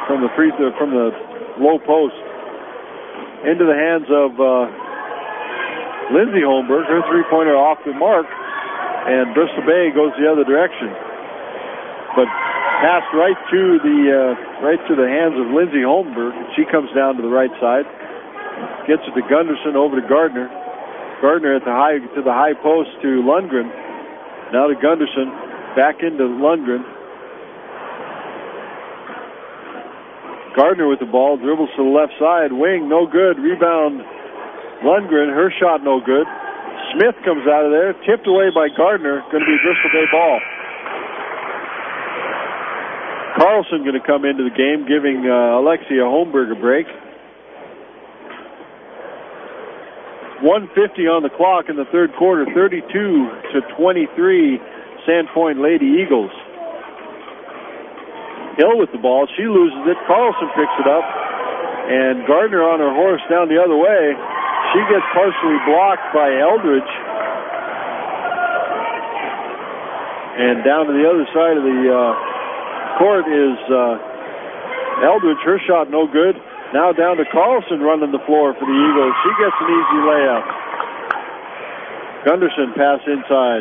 low post. Into the hands of Lindsay Holmberg. Her three-pointer off the mark, and Bristol Bay goes the other direction. But passed right to the hands of Lindsay Holmberg. She comes down to the right side, gets it to Gunderson, over to Gardner. Gardner to the high post to Lundgren. Now to Gunderson, back into Lundgren. Gardner with the ball, dribbles to the left side, wing, no good. Rebound, Lundgren, her shot no good. Smith comes out of there, tipped away by Gardner. Going to be Bristol Bay ball. Carlson going to come into the game, giving Alexia Holmberg a break. 1:50 on the clock in the third quarter, 32-23, Sandpoint Lady Eagles. Hill with the ball, she loses it. Carlson picks it up, and Gardner on her horse down the other way. She gets partially blocked by Eldridge. And down to the other side of the court is Eldridge. Her shot no good. Now down to Carlson running the floor for the Eagles. She gets an easy layup. Gunderson pass inside.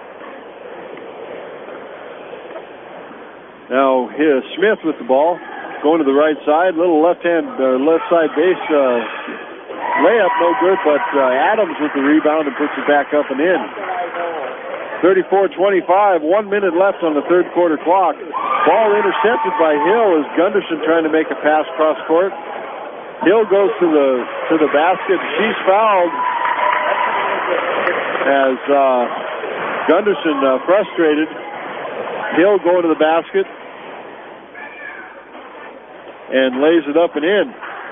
Now here's Smith with the ball, going to the right side. Little left side base layup, no good, but Adams with the rebound and puts it back up and in. 34-25, 1 minute left on the third quarter clock. Ball intercepted by Hill as Gunderson trying to make a pass cross court. Hill goes to the basket. She's fouled as Gunderson frustrated. Hill going to the basket and lays it up and in.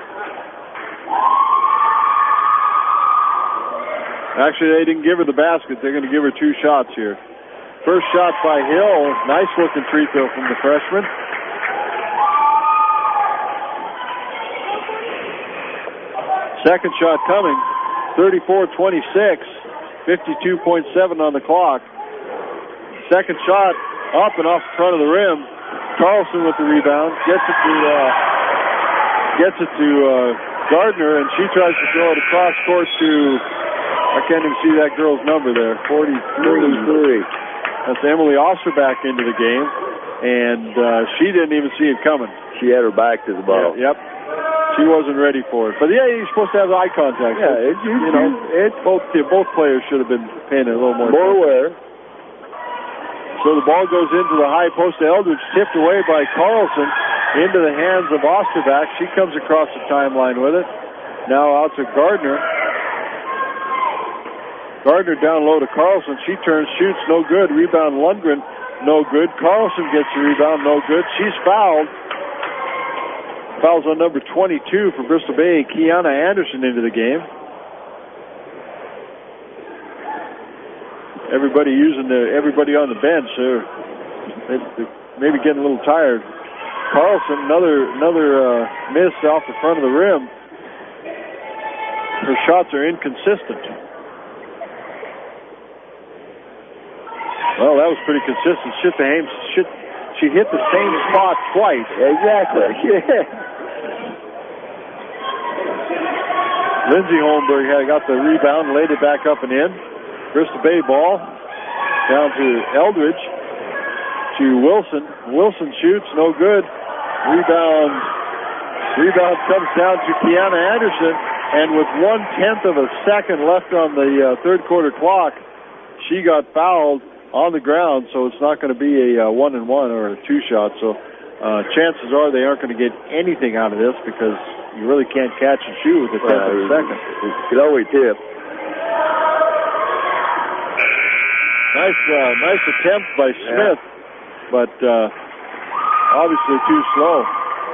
Actually, they didn't give her the basket. They're going to give her two shots here. First shot by Hill. Nice looking free throw from the freshman. Second shot coming. 34-26. 52.7 on the clock. Second shot up and off the front of the rim. Carlson with the rebound. Gets it to Gardner, and she tries to throw it across court to, I can't even see that girl's number there, 43. That's Emily Osterbach into the game, and she didn't even see it coming. She had her back to the ball. Yeah, yep. She wasn't ready for it. But yeah, you're supposed to have eye contact. Yeah, both players should have been paying a little more aware. So the ball goes into the high post to Eldridge, tipped away by Carlson into the hands of Osterbach. She comes across the timeline with it. Now out to Gardner. Gardner down low to Carlson. She turns, shoots, no good. Rebound Lundgren, no good. Carlson gets the rebound, no good. She's fouled. Fouls on number 22 for Bristol Bay, Kiana Anderson into the game. Everybody on the bench, they're maybe getting a little tired. Carlson, another miss off the front of the rim. Her shots are inconsistent. Well, that was pretty consistent. She hit the same spot twice. Exactly. Yeah. Lindsay Holmberg got the rebound, laid it back up and in. Bristol Bay ball down to Eldridge, to Wilson. Wilson shoots, no good. Rebound comes down to Kiana Anderson, and with 1/10 of a second left on the third quarter clock, she got fouled on the ground, so it's not going to be a 1-and-1 or a two shot. So chances are they aren't going to get anything out of this because you really can't catch and shoot with a 10th of a second. It could always tip. Nice attempt by Smith, but obviously too slow.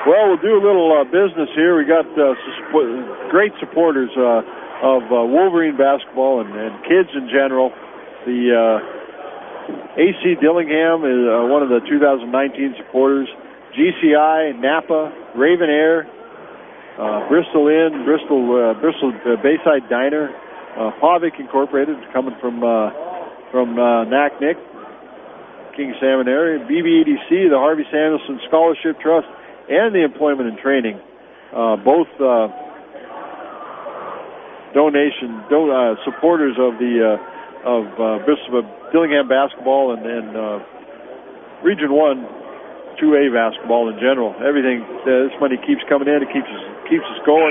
Well, we'll do a little business here. We got great supporters of Wolverine basketball and kids in general. The AC Dillingham is one of the 2019 supporters. GCI, Napa, Raven Air, Bristol Inn, Bristol Bayside Diner, Pavic Incorporated, coming from NACNIC, King Salmon area, BBEDC, the Harvey Samuelson Scholarship Trust, and the Employment and Training, both supporters of the Bristol Dillingham basketball and Region 1 2A basketball in general. Everything, this money keeps coming in. It keeps us going.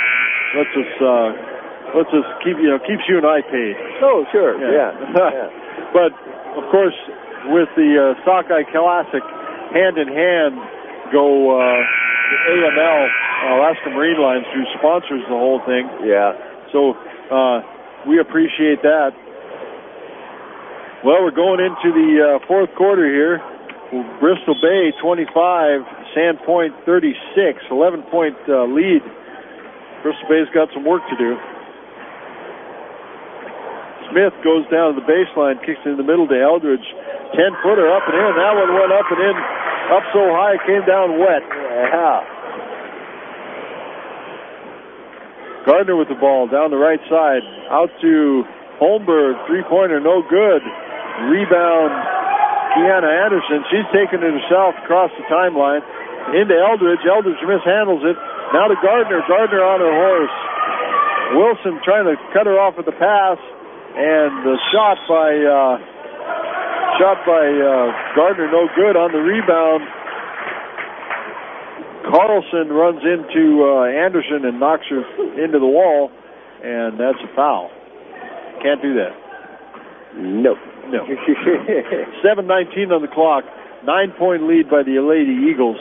Lets us keeps you and I paid. Oh, sure, yeah. But of course, with the Sockeye Classic, hand in hand go the AML, Alaska Marine Lines, who sponsors the whole thing. Yeah. So we appreciate that. Well, we're going into the fourth quarter here. Bristol Bay 25, Sandpoint 36, 11-point lead. Bristol Bay's got some work to do. Smith goes down to the baseline, kicks it in the middle to Eldridge. 10-footer up and in. That one went up and in. Up so high, it came down wet. Yeah. Gardner with the ball down the right side. Out to Holmberg. Three-pointer, no good. Rebound, Kiana Anderson. She's taking it herself across the timeline. Into Eldridge. Eldridge mishandles it. Now to Gardner. Gardner on her horse. Wilson trying to cut her off with the pass. And the shot by Gardner, no good on the rebound. Carlson runs into Anderson and knocks her into the wall, and that's a foul. Can't do that. No. 7:19 on the clock. 9-point lead by the Lady Eagles.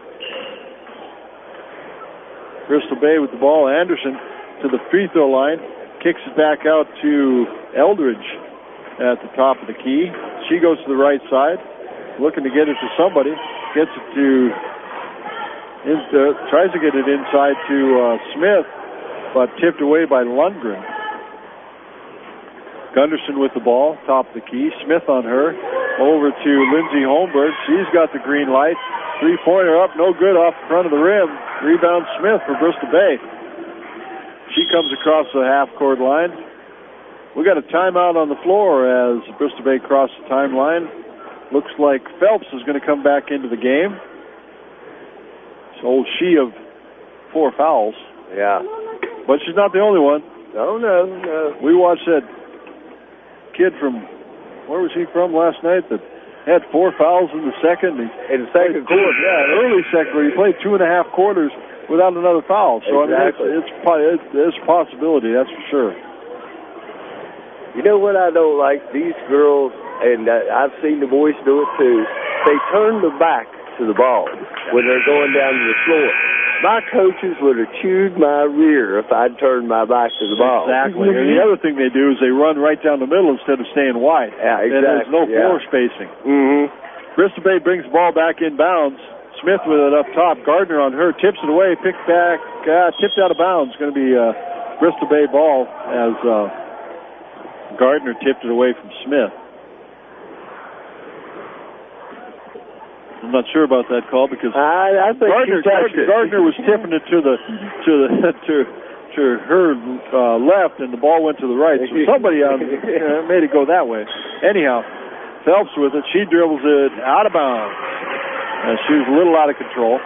Bristol Bay with the ball. Anderson to the free throw line. Kicks it back out to Eldridge at the top of the key. She goes to the right side, looking to get it to somebody. Gets it to, tries to get it inside to Smith, but tipped away by Lundgren. Gunderson with the ball, top of the key. Smith on her, over to Lindsey Holmberg. She's got the green light. Three-pointer up, no good off the front of the rim. Rebound Smith for Bristol Bay. She comes across the half-court line. We got a timeout on the floor as Bristol Bay crosses the timeline. Looks like Phelps is going to come back into the game. It's old she of 4 fouls. Yeah. But she's not the only one. No. We watched that kid from, where was he from last night, that had 4 fouls in the second. In the second quarter, yeah, early second quarter. He played 2.5 quarters without another foul. So exactly. I mean, it's a possibility, that's for sure. You know what I don't like? These girls, and I've seen the boys do it too, they turn their back to the ball when they're going down to the floor. My coaches would have chewed my rear if I'd turned my back to the ball. Exactly. And the other thing they do is they run right down the middle instead of staying wide. Yeah, exactly. And there's no floor spacing. Mm-hmm. Bristol Bay brings the ball back in bounds. Smith with it up top. Gardner on her, tips it away, picked back, tipped out of bounds. Going to be Bristol Bay ball as Gardner tipped it away from Smith. I'm not sure about that call because I think Gardner was tipping it to her left, and the ball went to the right. So somebody made it go that way. Anyhow, Phelps with it. She dribbles it out of bounds. She was a little out of control.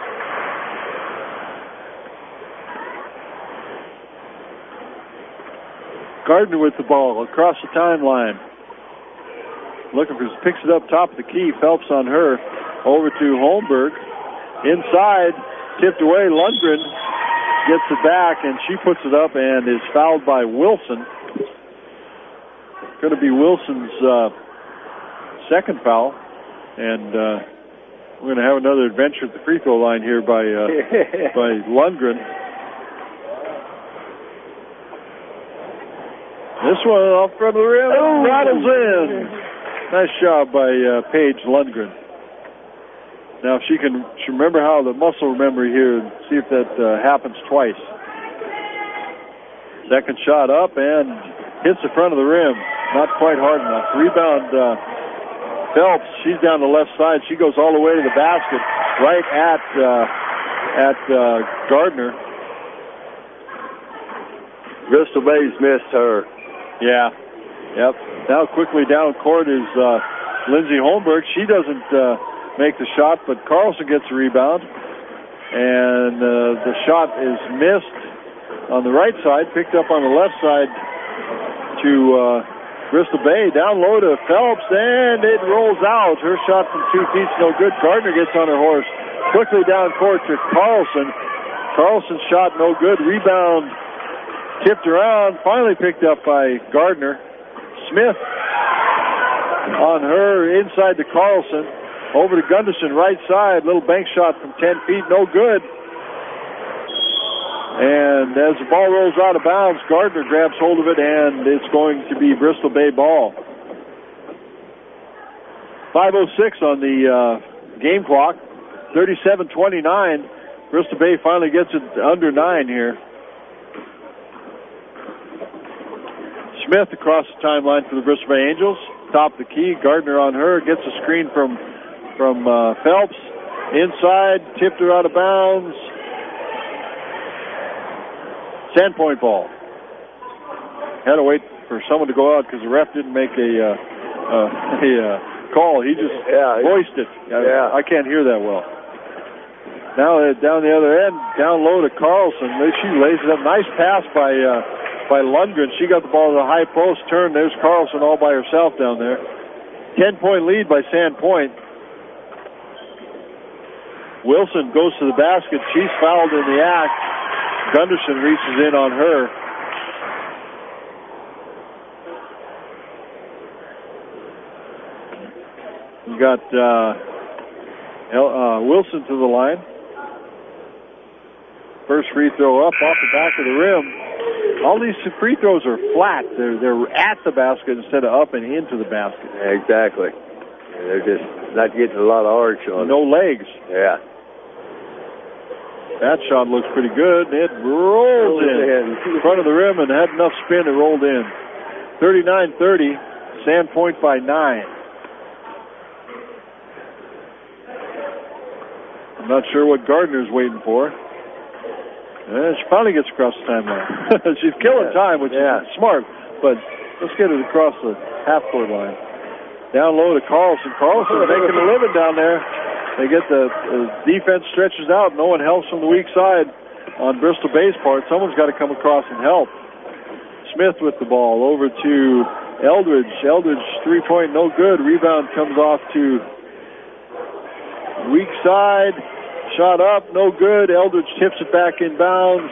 Gardner with the ball across the timeline. Picks it up top of the key. Phelps on her. Over to Holmberg. Inside. Tipped away. Lundgren gets it back, and she puts it up and is fouled by Wilson. Going to be Wilson's second foul. And we're going to have another adventure at the free throw line here by Lundgren. This one off front of the rim. Rattles in. Nice job by Paige Lundgren. Now, if she can remember how the muscle memory here and see if that happens twice. Second shot up and hits the front of the rim. Not quite hard enough. Rebound, Phelps. She's down the left side. She goes all the way to the basket, right at Gardner. Bristol Bay's missed her. Yeah. Yep. Now quickly down court is Lindsay Holmberg. She doesn't make the shot, but Carlson gets the rebound. And the shot is missed on the right side, picked up on the left side to Bristol Bay. Down low to Phelps, and it rolls out. Her shot from 2 feet's no good. Gardner gets on her horse. Quickly down court to Carlson. Carlson's shot no good. Rebound tipped around, finally picked up by Gardner. Smith on her inside to Carlson. Over to Gunderson, right side. Little bank shot from 10 feet, no good. And as the ball rolls out of bounds, Gardner grabs hold of it, and it's going to be Bristol Bay ball. 5:06 on the game clock. 37-29. Bristol Bay finally gets it under 9 here. Smith across the timeline for the Bristol Bay Angels. Top of the key. Gardner on her. Gets a screen from Phelps. Inside. Tipped her out of bounds. Sandpoint ball. Had to wait for someone to go out because the ref didn't make a call. He just voiced it. I can't hear that well. Now down the other end, down low to Carlson. She lays it up. Nice pass by Lundgren. She got the ball to the high post. Turn. There's Carlson all by herself down there. 10-point lead by Sandpoint. Wilson goes to the basket. She's fouled in the act. Gunderson reaches in on her. You got Wilson to the line. First free throw up off the back of the rim. All these free throws are flat. They're at the basket instead of up and into the basket. Exactly. They're just not getting a lot of arch on. No legs. Yeah. That shot looks pretty good. It rolled in front of the rim and had enough spin. It rolled in. 39-30. Sandpoint by 9. I'm not sure what Gardner's waiting for. She finally gets across the timeline. She's killing time, which is smart. But let's get it across the half-court line. Down low to Carlson. Carlson making a living down there. They get the defense stretches out. No one helps from the weak side on Bristol Bay's part. Someone's got to come across and help. Smith with the ball over to Eldridge. Eldridge, three-point, no good. Rebound comes off to weak side. Shot up, no good. Eldridge tips it back in bounds.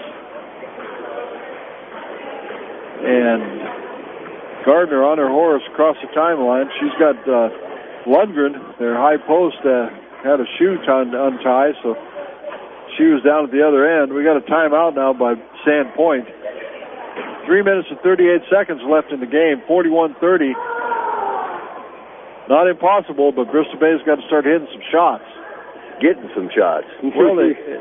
And Gardner on her horse across the timeline. She's got Lundgren, their high post, had a shoe untie, so she was down at the other end. We got a timeout now by Sandpoint. 3 minutes and 38 seconds left in the game. 41-30. Not impossible, but Bristol Bay's got to start hitting some shots. Getting some shots. Well,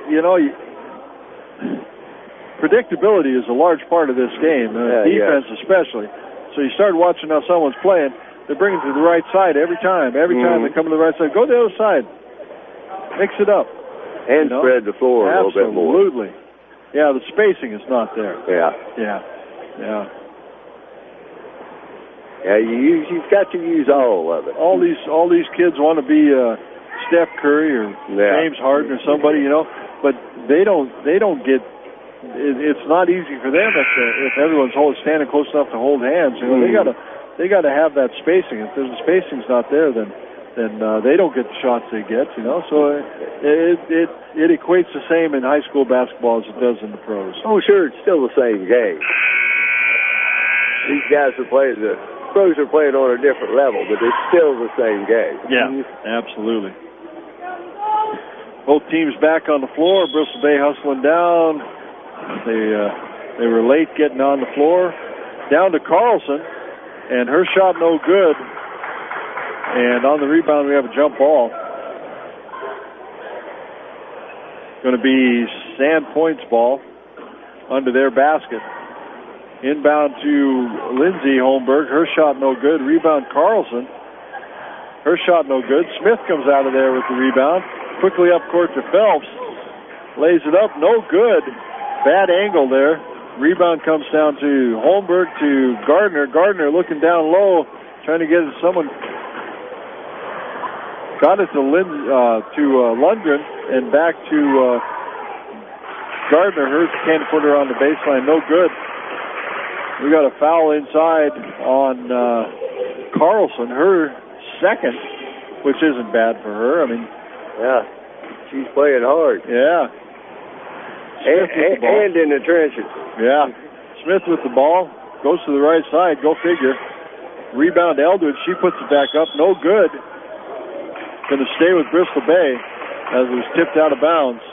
predictability is a large part of this game, defense especially. So you start watching how someone's playing. They're bringing it to the right side every time. Every time they come to the right side, go to the other side. Mix it up. And spread the floor a little bit more. Absolutely. Yeah, the spacing is not there. Yeah. Yeah, you've got to use all of it. All these kids want to be Steph Curry or James Harden or somebody, but they don't get. It's not easy for them if everyone's standing close enough to hold hands. They got to have that spacing. If the spacing's not there, then they don't get the shots they get. So it equates the same in high school basketball as it does in the pros. Oh, sure, it's still the same game. These guys are playing the pros are playing on a different level, but it's still the same game. Yeah, absolutely. Both teams back on the floor. Bristol Bay hustling down. They were late getting on the floor. Down to Carlson, and her shot no good. And on the rebound, we have a jump ball. going to be Sandpoint's ball under their basket. Inbound to Lindsay Holmberg. Her shot no good. Rebound Carlson. Her shot no good. Smith comes out of there with the rebound. Quickly up court to Phelps. Lays it up. No good. Bad angle there. Rebound comes down to Holmberg to Gardner. Gardner looking down low. Trying to get it to someone. Got it to Lundgren. And back to Gardner. Her can't put her on the baseline. No good. We got a foul inside on Carlson, her second, which isn't bad for her. I mean, yeah, she's playing hard. Yeah, and in the trenches. Yeah, Smith with the ball goes to the right side. Go figure. Rebound Eldridge. She puts it back up. No good. Going to stay with Bristol Bay as it was tipped out of bounds.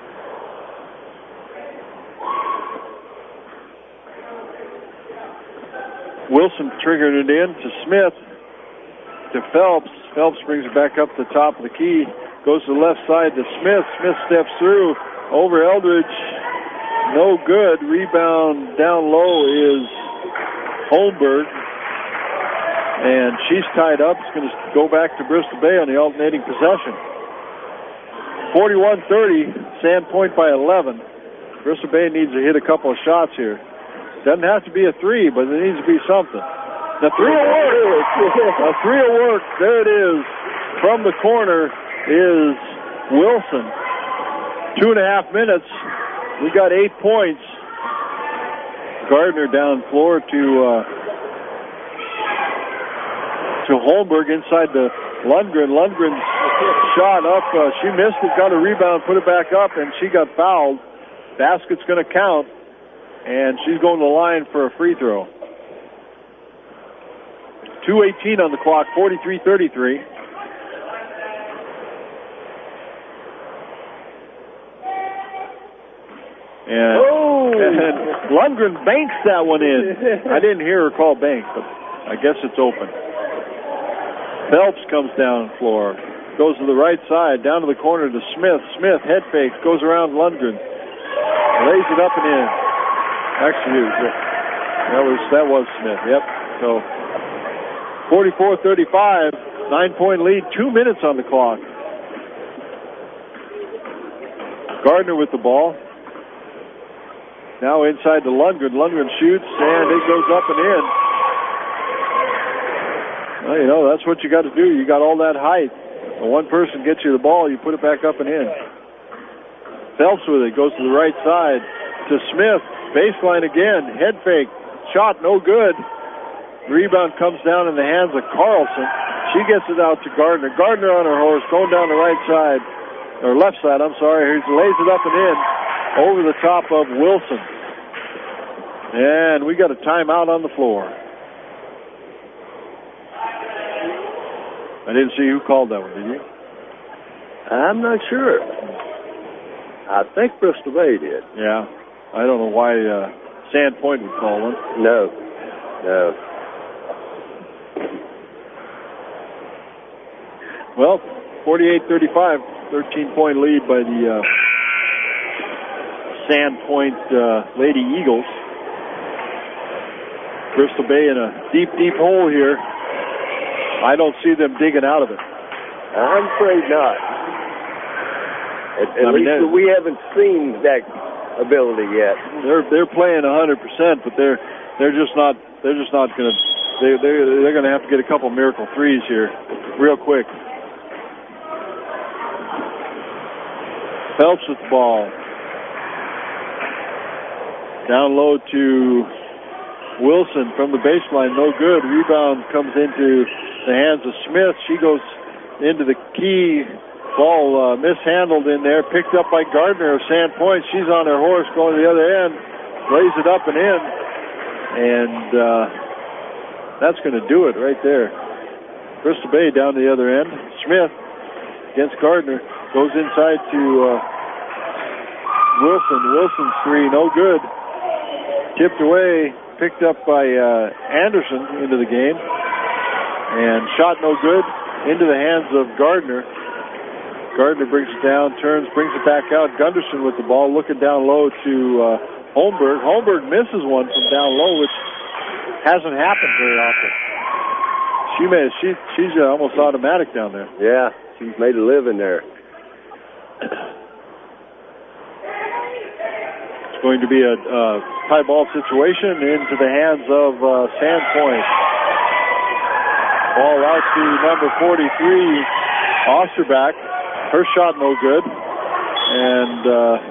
Wilson triggered it in to Smith, to Phelps. Phelps brings it back up to the top of the key. Goes to the left side to Smith. Smith steps through. Over Eldridge. No good. Rebound down low is Holmberg. And she's tied up. It's going to go back to Bristol Bay on the alternating possession. 41-30. Sandpoint by 11. Bristol Bay needs to hit a couple of shots here. Doesn't have to be a three, but there needs to be something. The three will work. A three will work. There it is. From the corner is Wilson. 2.5 minutes. We got 8 points. Gardner down floor to Holmberg inside the Lundgren. Lundgren's shot up. She missed it, got a rebound, put it back up, and she got fouled. Basket's going to count. And she's going to the line for a free throw. 2:18 on the clock, 43-33. And Lundgren banks that one in. I didn't hear her call bank, but I guess it's open. Phelps comes down the floor. Goes to the right side, down to the corner to Smith. Smith, head fake, goes around Lundgren. Lays it up and in. Actually, that was Smith. Yep. So 44-35, 9-point lead, 2 minutes on the clock. Gardner with the ball. Now inside to Lundgren. Lundgren shoots, and it goes up and in. Well, that's what you got to do. You got all that height. When one person gets you the ball, you put it back up and in. Phelps with it, goes to the right side to Smith. Baseline again, head fake, shot no good. Rebound comes down in the hands of Carlson. She gets it out to Gardner. Gardner on her horse, going down the right side, or left side, I'm sorry. He lays it up and in over the top of Wilson. And we got a timeout on the floor. I didn't see who called that one, did you? I'm not sure. I think Bristol Bay did. Yeah. I don't know why Sandpoint would call one. No. Well, 48-35, 13-point lead by the Sandpoint Lady Eagles. Bristol Bay in a deep, deep hole here. I don't see them digging out of it. I'm afraid not. At least we haven't seen that ability yet. They're playing 100%, but they're just not going to. They're going to have to get a couple miracle threes here, real quick. Phelps with the ball. Down low to Wilson from the baseline, no good. Rebound comes into the hands of Smith. She goes into the key. Ball mishandled in there, picked up by Gardner of Sandpoint. She's on her horse going to the other end, lays it up and in, and that's going to do it right there. Bristol Bay down to the other end. Smith against Gardner, goes inside to Wilson. Wilson's three, no good. Tipped away, picked up by Anderson into the game, and shot no good, into the hands of Gardner. Gardner brings it down, turns, brings it back out. Gunderson with the ball, looking down low to Holmberg. Holmberg misses one from down low, which hasn't happened very often. She's almost automatic down there. Yeah, she's made a living there. It's going to be a tie ball situation into the hands of Sandpoint. Ball out to number 43, Osterback. Her shot no good. And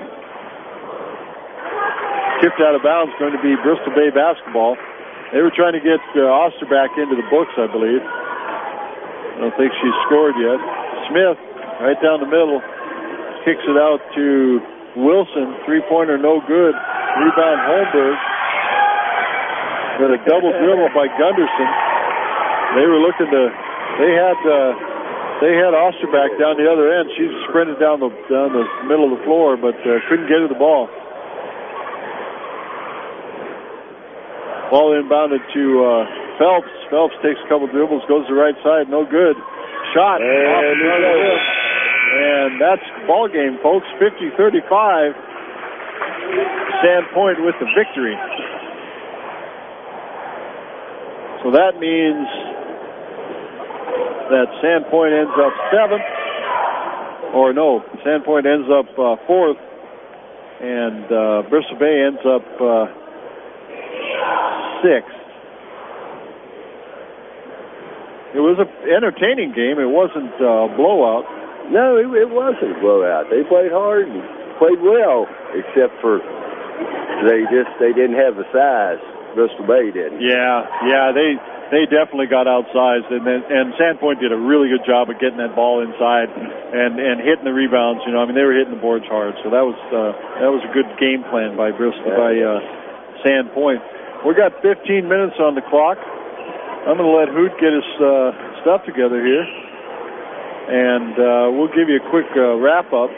tipped out of bounds, going to be Bristol Bay basketball. They were trying to get Osterback into the books, I believe. I don't think she's scored yet. Smith, right down the middle, kicks it out to Wilson. Three-pointer, no good. Rebound, Holmberg. Got a double dribble by Gunderson. They were looking to. They had Osterback down the other end. She sprinted down the middle of the floor, but couldn't get to the ball. Ball inbounded to Phelps. Phelps takes a couple dribbles, goes to the right side, no good. Shot. And that's ball game, folks. 50-35. Sandpoint with the victory. So that means that Sandpoint ends up 7th. Or no, Sandpoint ends up 4th. And Bristol Bay ends up 6th. It was an entertaining game. It wasn't a blowout. No, it wasn't a blowout. They played hard and played well, except for they didn't have the size. Bristol Bay didn't. Yeah, they definitely got outsized, and Sandpoint did a really good job of getting that ball inside and hitting the rebounds. You know, I mean, they were hitting the boards hard, so that was a good game plan by Sandpoint. We got 15 minutes on the clock. I'm going to let Hoot get his stuff together here, and we'll give you a quick wrap-up.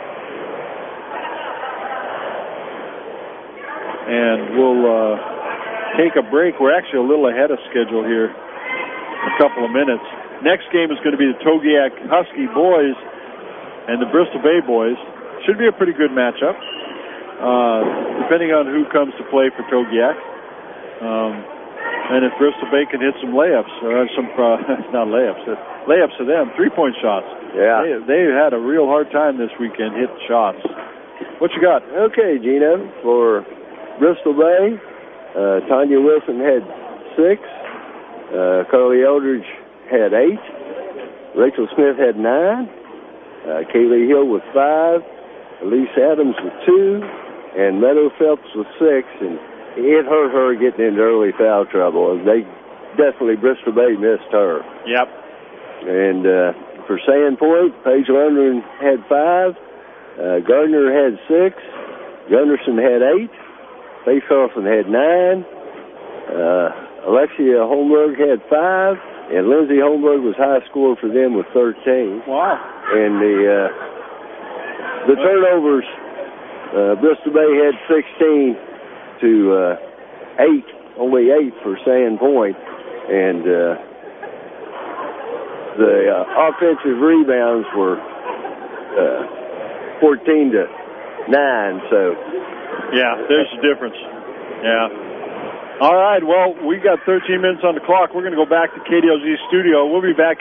And we'll take a break. We're actually a little ahead of schedule here, a couple of minutes. Next game is going to be the Togiak Husky boys and the Bristol Bay boys. Should be a pretty good matchup, depending on who comes to play for Togiak. And if Bristol Bay can hit some layups, or not layups, layups to them, three-point shots. Yeah. They had a real hard time this weekend hitting shots. What you got? Okay, Gino, for Bristol Bay, Tanya Wilson had 6. Carly Eldridge had 8. Rachel Smith had 9. Kaylee Hill with 5. Elise Adams with 2. And Meadow Phelps with 6. And it hurt her getting into early foul trouble. Bristol Bay missed her. Yep. And for Sandpoint, Paige Lundgren had 5. Gardner had 6. Gunderson had 8. Faith Carlson had 9. Alexia Holmberg had 5. And Lindsay Holmberg was high scorer for them with 13. Wow. And the turnovers, Bristol Bay had 16 to 8, only 8 for Sandpoint. And the offensive rebounds were 14 to 9, so. Yeah, there's a difference. Yeah. All right, well, we got 13 minutes on the clock. We're going to go back to KDLG studio. We'll be back.